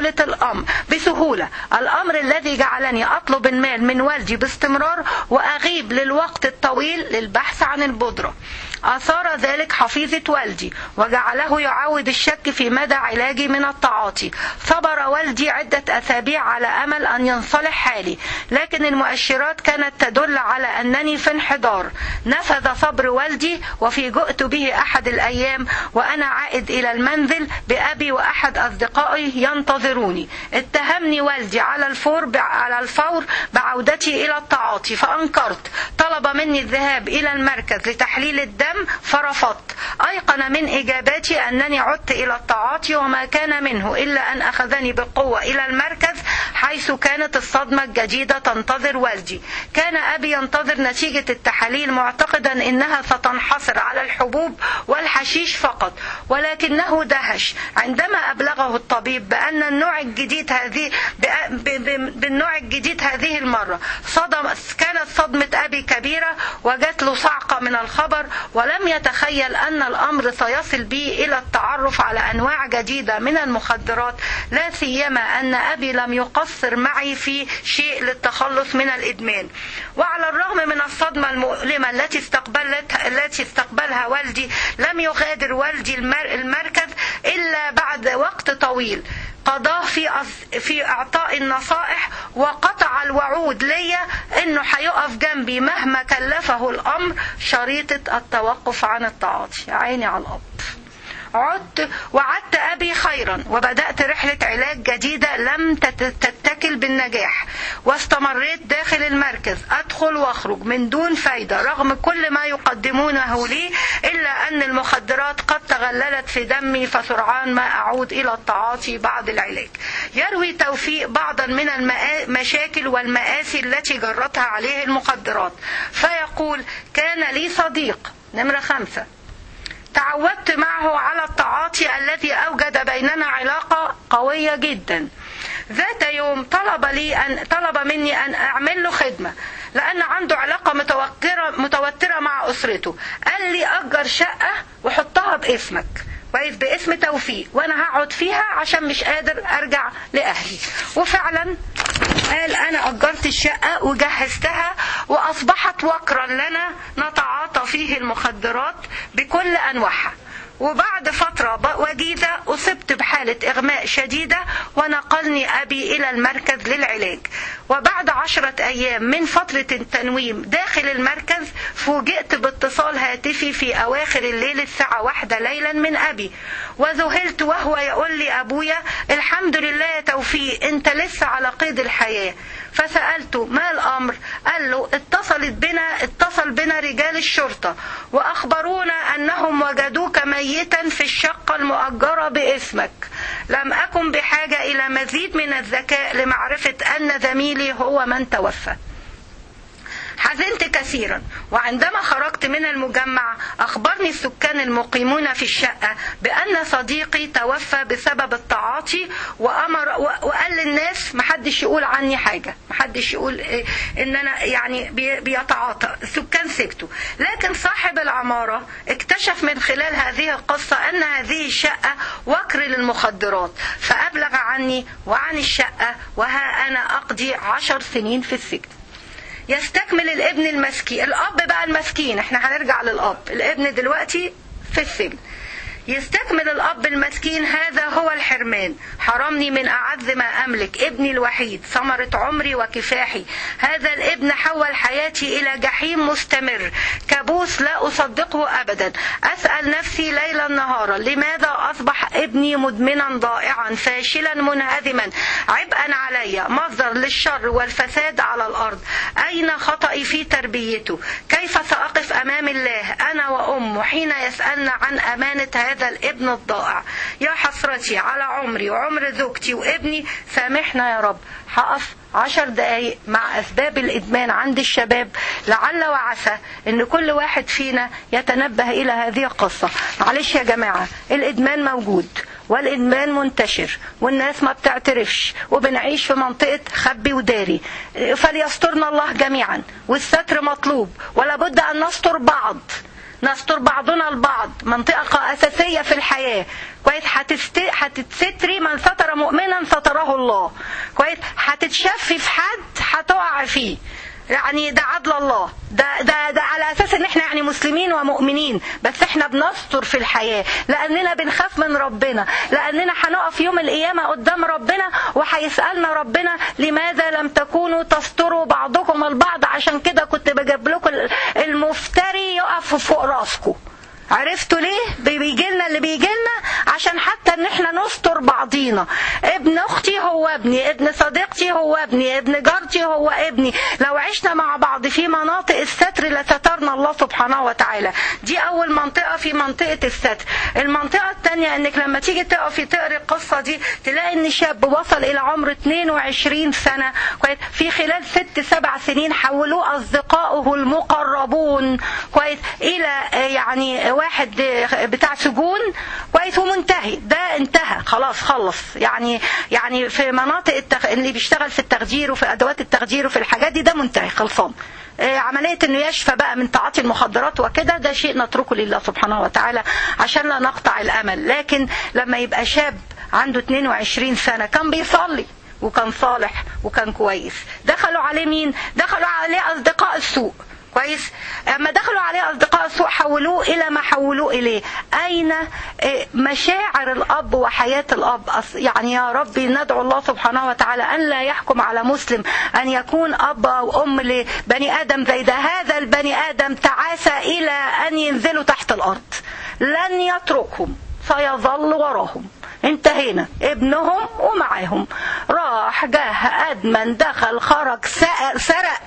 بسهولة. الأمر الذي جعلني أطلب المال من والدي باستمرار وأغيب للوقت الطويل للبحث عن البودرة. أثار ذلك حفيظة والدي وجعله يعاود الشك في مدى علاجي من التعاطي. صبر والدي عدة أسابيع على أمل أن ينصلح حالي، لكن المؤشرات كانت تدل على أنني في انحدار. نفذ صبر والدي، وفي جئت به أحد الأيام وأنا عائد إلى المنزل بأبي وأحد أصدقائي ينتظروني. اتهمني والدي على الفور بعودتي إلى التعاطي، فأنكرت. طلب مني الذهاب إلى المركز لتحليل الدم، فرفضت. أيقن من إجاباتي أنني عدت إلى التعاطي، وما كان منه إلا أن أخذني بقوة إلى المركز حيث كانت الصدمة الجديدة تنتظر والدي. كان أبي ينتظر نتيجة التحاليل معتقدا إنها ستنحصر على الحبوب والحشيش فقط، ولكنه دهش عندما أبلغه الطبيب بأن بالنوع الجديد هذه المرة. كانت صدمة أبي كبيرة، وجات له صعقة من الخبر، ولم يتخيل أن الأمر سيصل بي إلى التعرف على أنواع جديدة من المخدرات، لا سيما أن أبي لم يقصر معي في شيء للتخلص من الإدمان. وعلى الرغم من الصدمة المؤلمة التي استقبلها والدي، لم يغادر والدي المركز إلا بعد وقت طويل قضاه في اعطاء النصائح، وقطع الوعود لي انه هيقف جنبي مهما كلفه الامر، شريطة التوقف عن التعاطي. عيني على الاب. وعدت أبي خيرا، وبدأت رحلة علاج جديدة لم تتكل بالنجاح، واستمريت داخل المركز أدخل واخرج من دون فايدة رغم كل ما يقدمونه لي، إلا أن المخدرات قد تغللت في دمي، فسرعان ما أعود إلى التعاطي بعد العلاج. يروي توفيق بعضا من المشاكل والمآسي التي جرتها عليه المخدرات، فيقول كان لي صديق نمرة 5 تعودت معه على التعاطي الذي أوجد بيننا علاقة قوية جدا. ذات يوم طلب مني أن أعمل له خدمة، لأن عنده علاقة متوترة مع أسرته. قال لي أجر شقة وحطها باسمك، باسم توفيق، وأنا هقعد فيها عشان مش قادر أرجع لأهلي. وفعلا قال أنا أجرت الشقة وجهزتها، وأصبحت وقرا لنا نتعاطى فيه المخدرات بكل أنواعها. وبعد فترة وجيزة أصبت بحالة إغماء شديدة ونقلني أبي إلى المركز للعلاج. وبعد 10 أيام من فترة التنويم داخل المركز فوجئت باتصال هاتفي في أواخر الليل الساعة 1 ليلا من أبي، وذهلت وهو يقول لي: أبويا الحمد لله يا توفيق، أنت لسه على قيد الحياة. فسألته: ما الأمر؟ قال له: اتصل بنا رجال الشرطة وأخبرونا أنهم وجدوك ميتا في الشقة المؤجرة باسمك. لم أكن بحاجة إلى مزيد من الذكاء لمعرفة أن زميلي هو من توفى. حزنت كثيرا، وعندما خرجت من المجمع أخبرني السكان المقيمون في الشقة بأن صديقي توفى بسبب التعاطي، وقال للناس محدش يقول عني حاجة، محدش يقول إن أنا يعني بيتعاطى. السكان سكتوا، لكن صاحب العمارة اكتشف من خلال هذه القصة أن هذه الشقة وكر للمخدرات، فأبلغ عني وعن الشقة، وها أنا أقضي 10 سنين في السجن. يستكمل الابن المسكين، الأب بقى المسكين، احنا هنرجع للأب، الابن دلوقتي في السجن. يستكمل الأب المسكين: هذا هو الحرمان، حرمني من أعز ما أملك، ابني الوحيد، ثمرة عمري وكفاحي. هذا الابن حول حياتي إلى جحيم مستمر، كابوس لا أصدقه أبدا. أسأل نفسي ليلا نهارا: لماذا أصبح ابني مدمنا ضائعا فاشلا منهزما، عبئا علي، مصدر للشر والفساد على الأرض؟ أين خطئي في تربيته؟ كيف سأقف أمام الله أنا وأمه حين يسألنا عن أمانة هذا الابن الضائع؟ يا حسرتي على عمري وعمر زوجتي وابني، سامحنا يا رب. هقف 10 دقايق مع أسباب الإدمان عند الشباب، لعل وعسى إن كل واحد فينا يتنبه إلى هذه القصة. معلش يا جماعة، الإدمان موجود والإدمان منتشر والناس ما بتعترفش، وبنعيش في منطقة خبي وداري. فليسترنا الله جميعا، والستر مطلوب، ولا بد أن نستر بعضنا البعض. منطقة أساسية في الحياة. كويس؟ هتتستري من ستر مؤمنا ستره الله. كويس؟ هتتشفي في حد هتقع فيه، يعني ده عدل الله، ده على اساس ان احنا يعني مسلمين ومؤمنين، بس احنا بنستر في الحياة لاننا بنخاف من ربنا، لاننا هنقف يوم القيامة قدام ربنا وهيسألنا ربنا: لماذا لم تكونوا تستروا بعضكم البعض؟ عشان كده كنت بجيب لكم المفتري يقف فوق راسكم. عرفتوا ليه بيجيلنا اللي بيجيلنا؟ عشان حتى ان احنا نستر بعضينا. ابن اختي هو ابني، ابن صديقتي هو ابني، ابن جارتي هو ابني. لو عشنا مع بعض في مناطق الستر لسترنا الله سبحانه وتعالى. دي اول منطقة في منطقة الستر. المنطقة الثانية انك لما تيجي تقفي تقري القصة دي تلاقي ان شاب وصل الى عمر 22 سنة كويس، في خلال 6-7 سنين حولوه اصدقائه المقربون كويس الى يعني واحد بتاع سجون كويس، ومنتهي. ده انتهى خلاص، خلص. يعني في مناطق اللي بيشتغل في التخدير وفي ادوات التخدير وفي الحاجات دي، ده منتهي خلصان. عملية انه يشفى بقى من تعاطي المخدرات وكده، ده شيء نتركه لله سبحانه وتعالى عشان لا نقطع الامل. لكن لما يبقى شاب عنده 22 سنة كان بيصلي وكان صالح وكان كويس، دخلوا عليه مين؟ دخلوا عليه اصدقاء السوء كويس. اما دخلوا عليه اصدقاء السوء حولوه الى ما حولوه اليه. اين مشاعر الاب وحياة الاب؟ يعني يا ربي ندعو الله سبحانه وتعالى ان لا يحكم على مسلم ان يكون اب او ام لبني ادم زي ده. هذا البني ادم تعاسى الى ان ينزلوا تحت الارض، لن يتركهم، سيظل وراهم. انتهينا. ابنهم ومعاهم راح جاه ادمن، دخل خرج، سرق،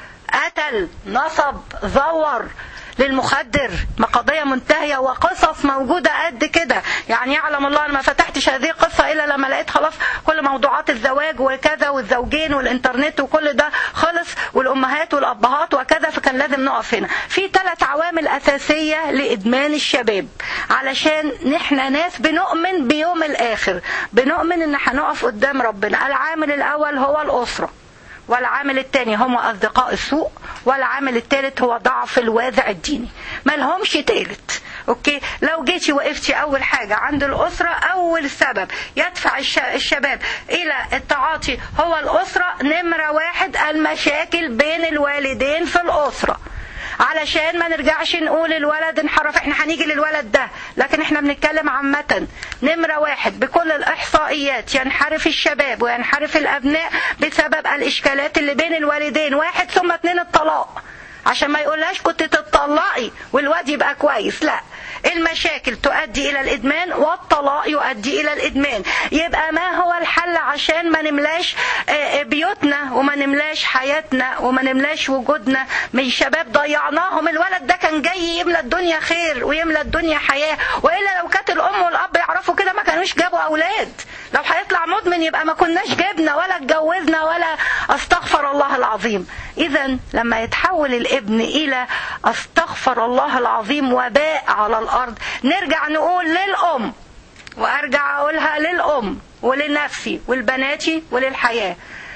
قتل، نصب، زور للمخدر. قضية منتهية وقصص موجودة قد كده. يعني يعلم الله أنا ما فتحتش هذه القصة إلا لما لقيت خلاص كل موضوعات الزواج وكذا والزوجين والإنترنت وكل ده خلص، والأمهات والأبهات وكذا، فكان لازم نقف هنا. في 3 عوامل أساسية لإدمان الشباب، علشان نحن ناس بنؤمن بيوم الآخر، بنؤمن إن هنقف قدام ربنا. العامل الأول هو الأسرة، والعامل الثاني هم أصدقاء السوء، والعامل الثالث هو ضعف الوازع الديني. ما لهمش ثالث. اوكي، لو جيتي وقفتي اول حاجة عند الاسرة، اول سبب يدفع الشباب الى التعاطي هو الاسرة. نمرة 1 المشاكل بين الوالدين في الاسرة. علشان ما نرجعش نقول الولد انحرف. احنا هنيجي للولد ده، لكن احنا بنتكلم عامة. نمرة واحد، بكل الإحصائيات ينحرف الشباب وينحرف الأبناء بسبب الإشكالات اللي بين الوالدين. 1 ثم 2 الطلاق، عشان ما يقولهاش كنت تطلقي والواد يبقى كويس. لا، المشاكل تؤدي إلى الإدمان والطلاق يؤدي إلى الإدمان. يبقى ما هو الحل عشان ما نملاش بيوتنا وما نملاش حياتنا وما نملاش وجودنا من شباب ضيعناهم؟ الولد ده كان جاي يملى الدنيا خير ويملى الدنيا حياة، وإلا لو كانت الأم والأب يعرفوا كده ما كانوش جابوا أولاد. لو هيطلع مدمن يبقى ما كناش جبنا ولا اتجوزنا ولا استغفر الله العظيم. إذا لما يتحول الابن إلى استغفر الله العظيم وباء على الأرض، نرجع نقول للأم، وأرجع أقولها للأم ولنفسي ولبناتي وللحياة: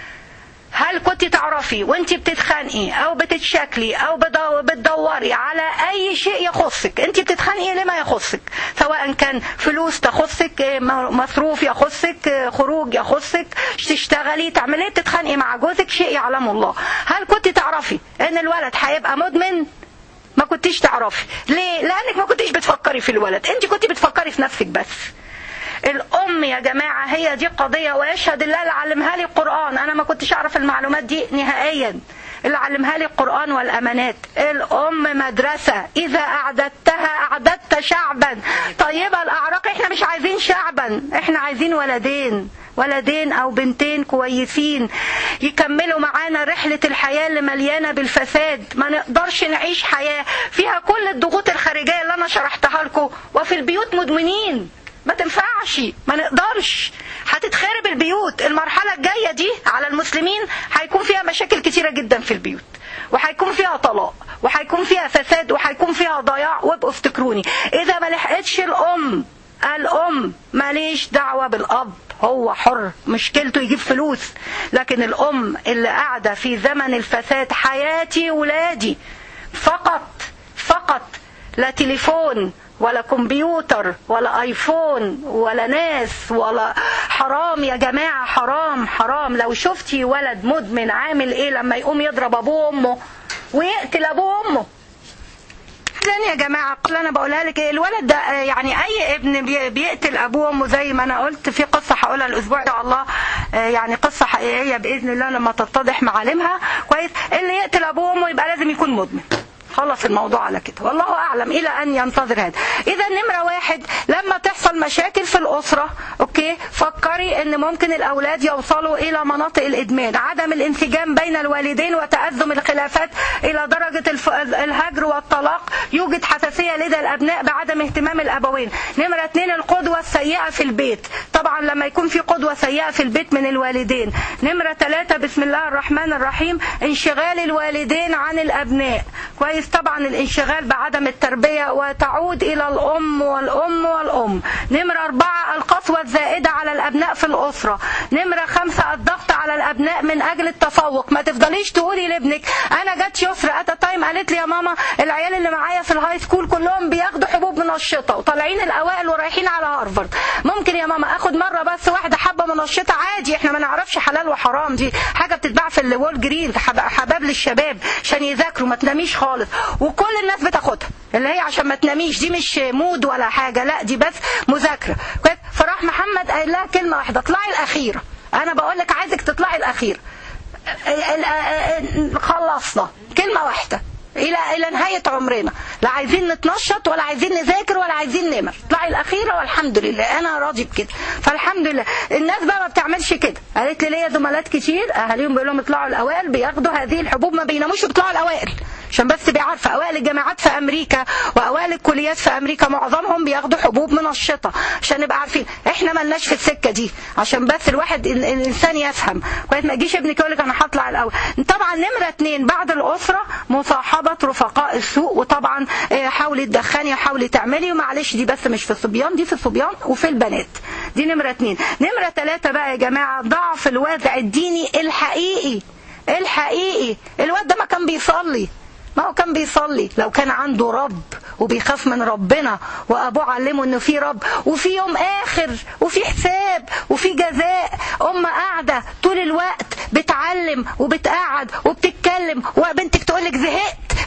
هل كنت تعرفي وانت بتتخانقي او بتتشكلي او بتدوري على اي شيء يخصك؟ انت بتتخانقي لما يخصك، سواء كان فلوس تخصك، مصروف يخصك، خروج يخصك، تشتغلي، تعملي، تتخانقي مع جوزك، شيء يعلم الله. هل كنت تعرفي ان الولد هيبقى مدمن؟ ما كنتيش تعرفي. ليه؟ لانك ما كنتيش بتفكري في الولد، انت كنت بتفكري في نفسك بس. الأم يا جماعة هي دي قضية، ويشهد الله اللي علمها لي القرآن. أنا ما كنتش أعرف المعلومات دي نهائيا، اللي علمها لي القرآن والأمانات. الأم مدرسة، إذا أعددتها أعددت شعبا طيب الأعراق. إحنا مش عايزين شعبا، إحنا عايزين ولدين أو بنتين كويسين يكملوا معانا رحلة الحياة اللي مليانة بالفساد. ما نقدرش نعيش حياة فيها كل الضغوط الخارجية اللي أنا شرحتها لكم وفي البيوت مدمنين. ما تنفعش، ما نقدرش، هتتخرب البيوت. المرحلة الجاية دي على المسلمين هيكون فيها مشاكل كتيرة جدا في البيوت، وهيكون فيها طلاق، وهيكون فيها فساد، وهيكون فيها ضياع. وابقوا افتكروني، إذا ما لحقتش الأم ماليش دعوة بالأب، هو حر، مشكلته يجيب فلوس. لكن الأم اللي قاعدة في زمن الفساد، حياتي ولادي فقط، لا تليفون ولا كمبيوتر ولا ايفون ولا ناس ولا حرام يا جماعة، حرام. لو شفتي ولد مدمن عامل ايه لما يقوم يضرب ابوه وامه ويقتل ابوه وامه. ثانية يا جماعة، انا بقولها لك، الولد ده يعني اي ابن بيقتل ابوه وامه، زي ما انا قلت في قصة هقولها الاسبوع ان شاء الله، يعني قصة حقيقية باذن الله لما تتضح معالمها كويس. اللي يقتل ابوه وامه يبقى لازم يكون مدمن. خلص الموضوع على كده، والله أعلم إلى أن ينتظر هذا. إذا نمرة 1، لما تحصل مشاكل في الأسرة، أوكي، فكري أن ممكن الأولاد يوصلوا إلى مناطق الإدمان. عدم الانسجام بين الوالدين وتأزم الخلافات إلى درجة الهجر والطلاق. يوجد حساسية لدى الأبناء بعدم اهتمام الأبوين. نمرة 2، القدوة السيئة في البيت، طبعا لما يكون في قدوة سيئة في البيت من الوالدين. نمرة 3، بسم الله الرحمن الرحيم، انشغال الوالدين عن الأبناء، كويس. طبعا الانشغال بعدم التربية وتعود إلى الأم. نمرة 4، القسوة الزائدة على الأبناء في الأسرة. نمرة 5، الضغط على الأبناء من أجل التفوق. ما تفضليش تقولي لابنك أنا جت يسرى أتا تايم قالت لي يا ماما العيال اللي معايا في الهاي سكول كلهم بياخدوا حبوب منشطة وطالعين الأوائل ورايحين على هارفارد. ممكن يا ماما أخد مرة بس واحدة حبة منشطة؟ عادي، احنا ما نعرفش حلال وحرام، دي حاجة بتتباع في الوول جرين، حباب للشباب عشان يذاكروا. ما تناميش خالص، وكل الناس بتاخدها، اللي هي عشان ما تناميش، دي مش مود ولا حاجة، لا دي بس مذاكرة. فراح محمد قال لها كلمة واحدة: اطلعي الأخيرة. أنا بقول لك عايزك تطلعي الأخيرة. خلصنا كلمة واحدة إلى نهاية عمرنا، لا عايزين نتنشط ولا عايزين نذاكر ولا عايزين نمر، اطلعي الأخيرة والحمد لله. أنا راضي بكده، فالحمد لله. الناس بقى ما بتعملش كده. قالت لي ليا زملات كتير أهاليهم بيقول لهم اطلعوا الأوائل، بياخدوا هذه الحبوب ما بيناموش وبيطلعوا الأوائل. عشان بس بعرف أوائل الجامعات في أمريكا وأوائل الكليات في أمريكا معظمهم بياخدوا حبوب منشطة، عشان نبقى عارفين احنا ملناش في السكة دي، عشان بس الواحد الإنسان يفهم كويس. ما يجيش ابنك يقول لك أنا هطلع الأول. طبعا نمرة 2 بعد الأسرة مصاحبة رفقاء السوء، وطبعا حاولي تدخني وحاولي تعملي، ومعلش دي بس مش في الصبيان، دي في الصبيان وفي البنات. دي نمرة 2. نمرة 3 بقى يا جماعة، ضعف الوازع الديني الحقيقي. الواد ده ما كان بيصلي، ما هو كان بيصلي لو كان عنده رب وبيخاف من ربنا، وأبوه علمه إنه في رب وفي يوم آخر وفي حساب وفي جزاء. أم قاعدة طول الوقت بتعلم وبتقعد وبتتكلم، وبنتك تقولك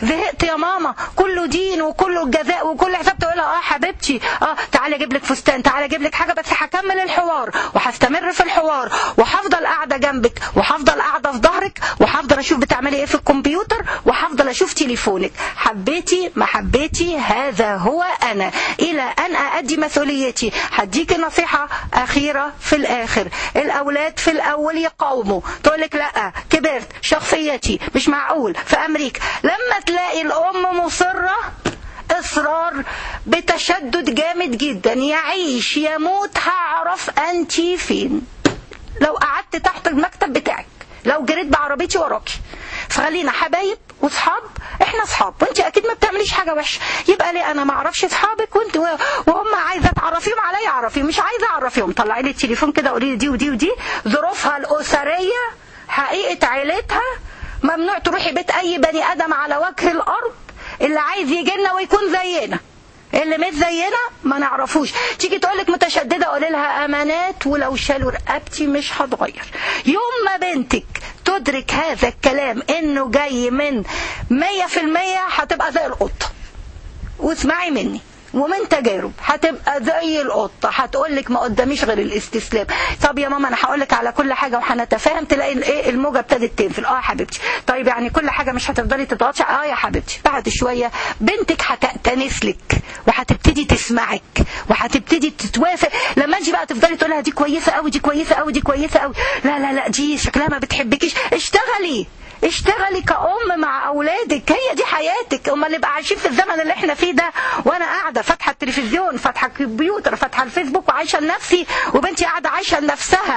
زهقت يا ماما، كله دين وكله الجزاء وكل حساب. تقولها حبيبتي تعالي اجيب لك فستان، تعالي اجيب لك حاجه، بس هكمل الحوار وهستمر في الحوار وهفضل قاعده جنبك وهفضل قاعده في ظهرك وهفضل اشوف بتعملي ايه في الكمبيوتر وهفضل اشوف تليفونك. حبيتي ما حبيتي هذا هو انا الى ان اادي مسؤوليتي. هديكي نصيحه اخيره في الاخر، الاولاد في الاول يقاوموا، تقولك لا كبرت شخصيتي مش معقول في امريكا. لما تلاقي الام مصره اصرار بتشدد جامد جدا، يعيش يموت هعرف انتي فين لو قعدت تحت المكتب بتاعك، لو جريت بعربيتي وراكي. فخلينا حبايب واصحاب، احنا اصحاب وانت اكيد ما بتعمليش حاجه وحشه، يبقى ليه انا ما اعرفش اصحابك وانت وهم عايزه تعرفيهم عليا اعرفيهم، مش عايزه اعرفيهم طلعي لي التليفون كده قولي لي دي ودي ودي ظروفها الاسريه، حقيقه عيلتها. ممنوع تروحي بيت اي بني ادم على وجه الارض، اللي عايز يجي لنا ويكون زينا، اللي مش زينا ما نعرفوش. تيجي تقولك متشدده قولي لها امانات، ولو شالوا رقبتي مش هتغير. يوم ما بنتك تدرك هذا الكلام انه جاي من 100% هتبقى زي القطه. واسمعي مني ومن تجارب، هتبقى زي القطه، هتقولك ما قداميش غير الاستسلام. طب يا ماما انا هقولك على كل حاجه وهنتفاهم، تلاقي ايه الموجه ابتدت تنزل. يا حبيبتي طيب يعني كل حاجه مش هتفضلي تضغطي. يا حبيبتي بعد شويه بنتك هتأتنس لك وهتبتدي تسمعك وهتبتدي تتوافق. لما انت بقى تفضلي تقولها دي كويسه قوي دي كويسه قوي دي كويسه قوي، لا لا لا دي شكلها ما بتحبكيش، اشتغلي كأم مع أولادك، هي دي حياتك. أما نبقى عايشين في الزمن اللي احنا فيه ده وأنا قاعدة فاتحة التلفزيون فاتحة الكمبيوتر فاتحة الفيسبوك وعايشة لنفسي، وبنتي قاعدة عايشة لنفسها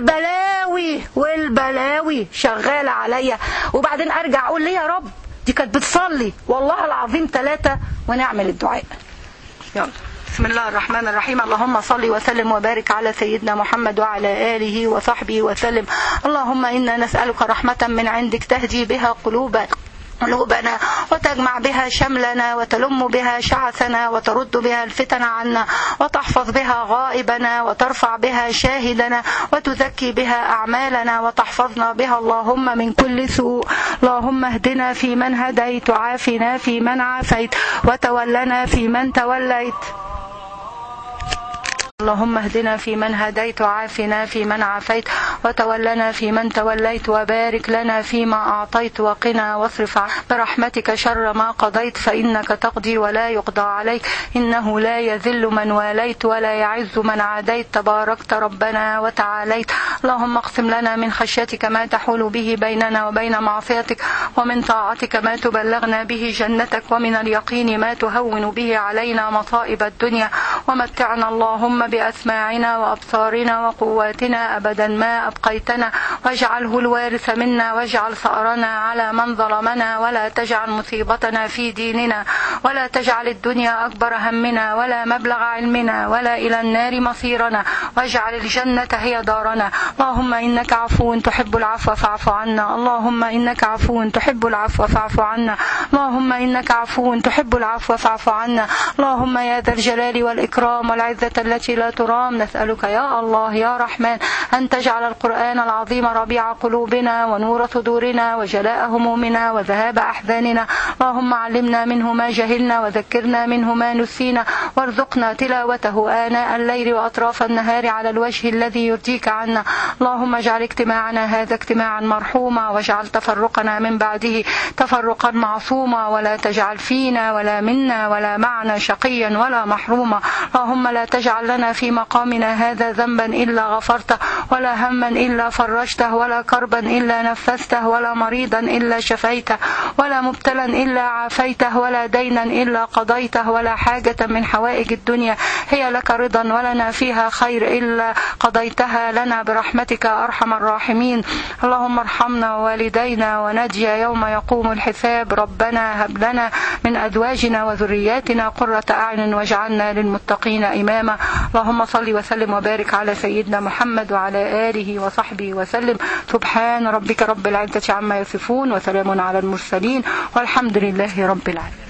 والبلاوي شغالة عليا، وبعدين أرجع أقول ليه يا رب دي كانت بتصلي والله العظيم 3 ونعمل الدعاء. يلا بسم الله الرحمن الرحيم. اللهم صل وسلم وبارك على سيدنا محمد وعلى آله وصحبه وسلم. اللهم إنا نسألك رحمة من عندك تهدي بها قلوبنا وتجمع بها شملنا وتلم بها شعثنا وترد بها الفتن عنا وتحفظ بها غائبنا وترفع بها شاهدنا وتزكي بها أعمالنا وتحفظنا بها اللهم من كل سوء. اللهم اهدنا في من هديت وعافنا في من عافيت وتولنا في من توليت. اللهم اهدنا في من هديت وعافنا في من عافيت وتولنا في من توليت وبارك لنا فيما أعطيت وقنا واصرف برحمتك شر ما قضيت فإنك تقضي ولا يقضى عليك إنه لا يذل من واليت ولا يعز من عاديت تباركت ربنا وتعاليت. اللهم اقسم لنا من خشيتك ما تحول به بيننا وبين معصيتك ومن طاعتك ما تبلغنا به جنتك ومن اليقين ما تهون به علينا مصائب الدنيا ومتعنا اللهم بأسماعنا وأبصارنا وقواتنا أبدا ما أبقيتنا واجعله الوارث منا واجعل ثأرنا على من ظلمنا ولا تجعل مصيبتنا في ديننا ولا تجعل الدنيا أكبر همنا ولا مبلغ علمنا ولا إلى النار مصيرنا واجعل الجنة هي دارنا. اللهم إنك عفو تحب العفو فاعف عنا. اللهم إنك عفو تحب العفو فاعف عنا. اللهم إنك عفو تحب العفو فاعف عنا. اللهم يا ذا الجلال والإكرام والعزة التي لا ترام نسألك يا الله يا رحمن أن تجعل القرآن العظيم ربيع قلوبنا ونور صدورنا وجلاء همومنا وذهاب أحزاننا. اللهم علمنا منه ما جهلنا وذكرنا منه ما نسينا وارزقنا تلاوته آناء الليل وأطراف النهار على الوجه الذي يرضيك عنا. اللهم اجعل اجتماعنا هذا اجتماعا مرحوما واجعل تفرقنا من بعده تفرقا معصوما ولا تجعل فينا ولا منا ولا معنا شقيا ولا محروما. اللهم لا تجعل لنا في مقامنا هذا ذنبا إلا غفرته ولا هما إلا فرجته ولا كربا إلا نفسته ولا مريضا إلا شفيته ولا مبتلا إلا عافيته ولا دينا إلا قضيته ولا حاجة من حوائج الدنيا هي لك رضا ولنا فيها خير إلا قضيتها لنا برحمتك أرحم الراحمين. اللهم ارحمنا ووالدينا ونجي يوم يقوم الحساب. ربنا هب لنا من أزواجنا وذرياتنا قرة أعين واجعلنا للمتقين إماما. اللهم صل وسلم وبارك على سيدنا محمد وعلى آله وصحبه وسلم. سبحان ربك رب العزة عما يصفون وسلام على المرسلين والحمد لله رب العالمين.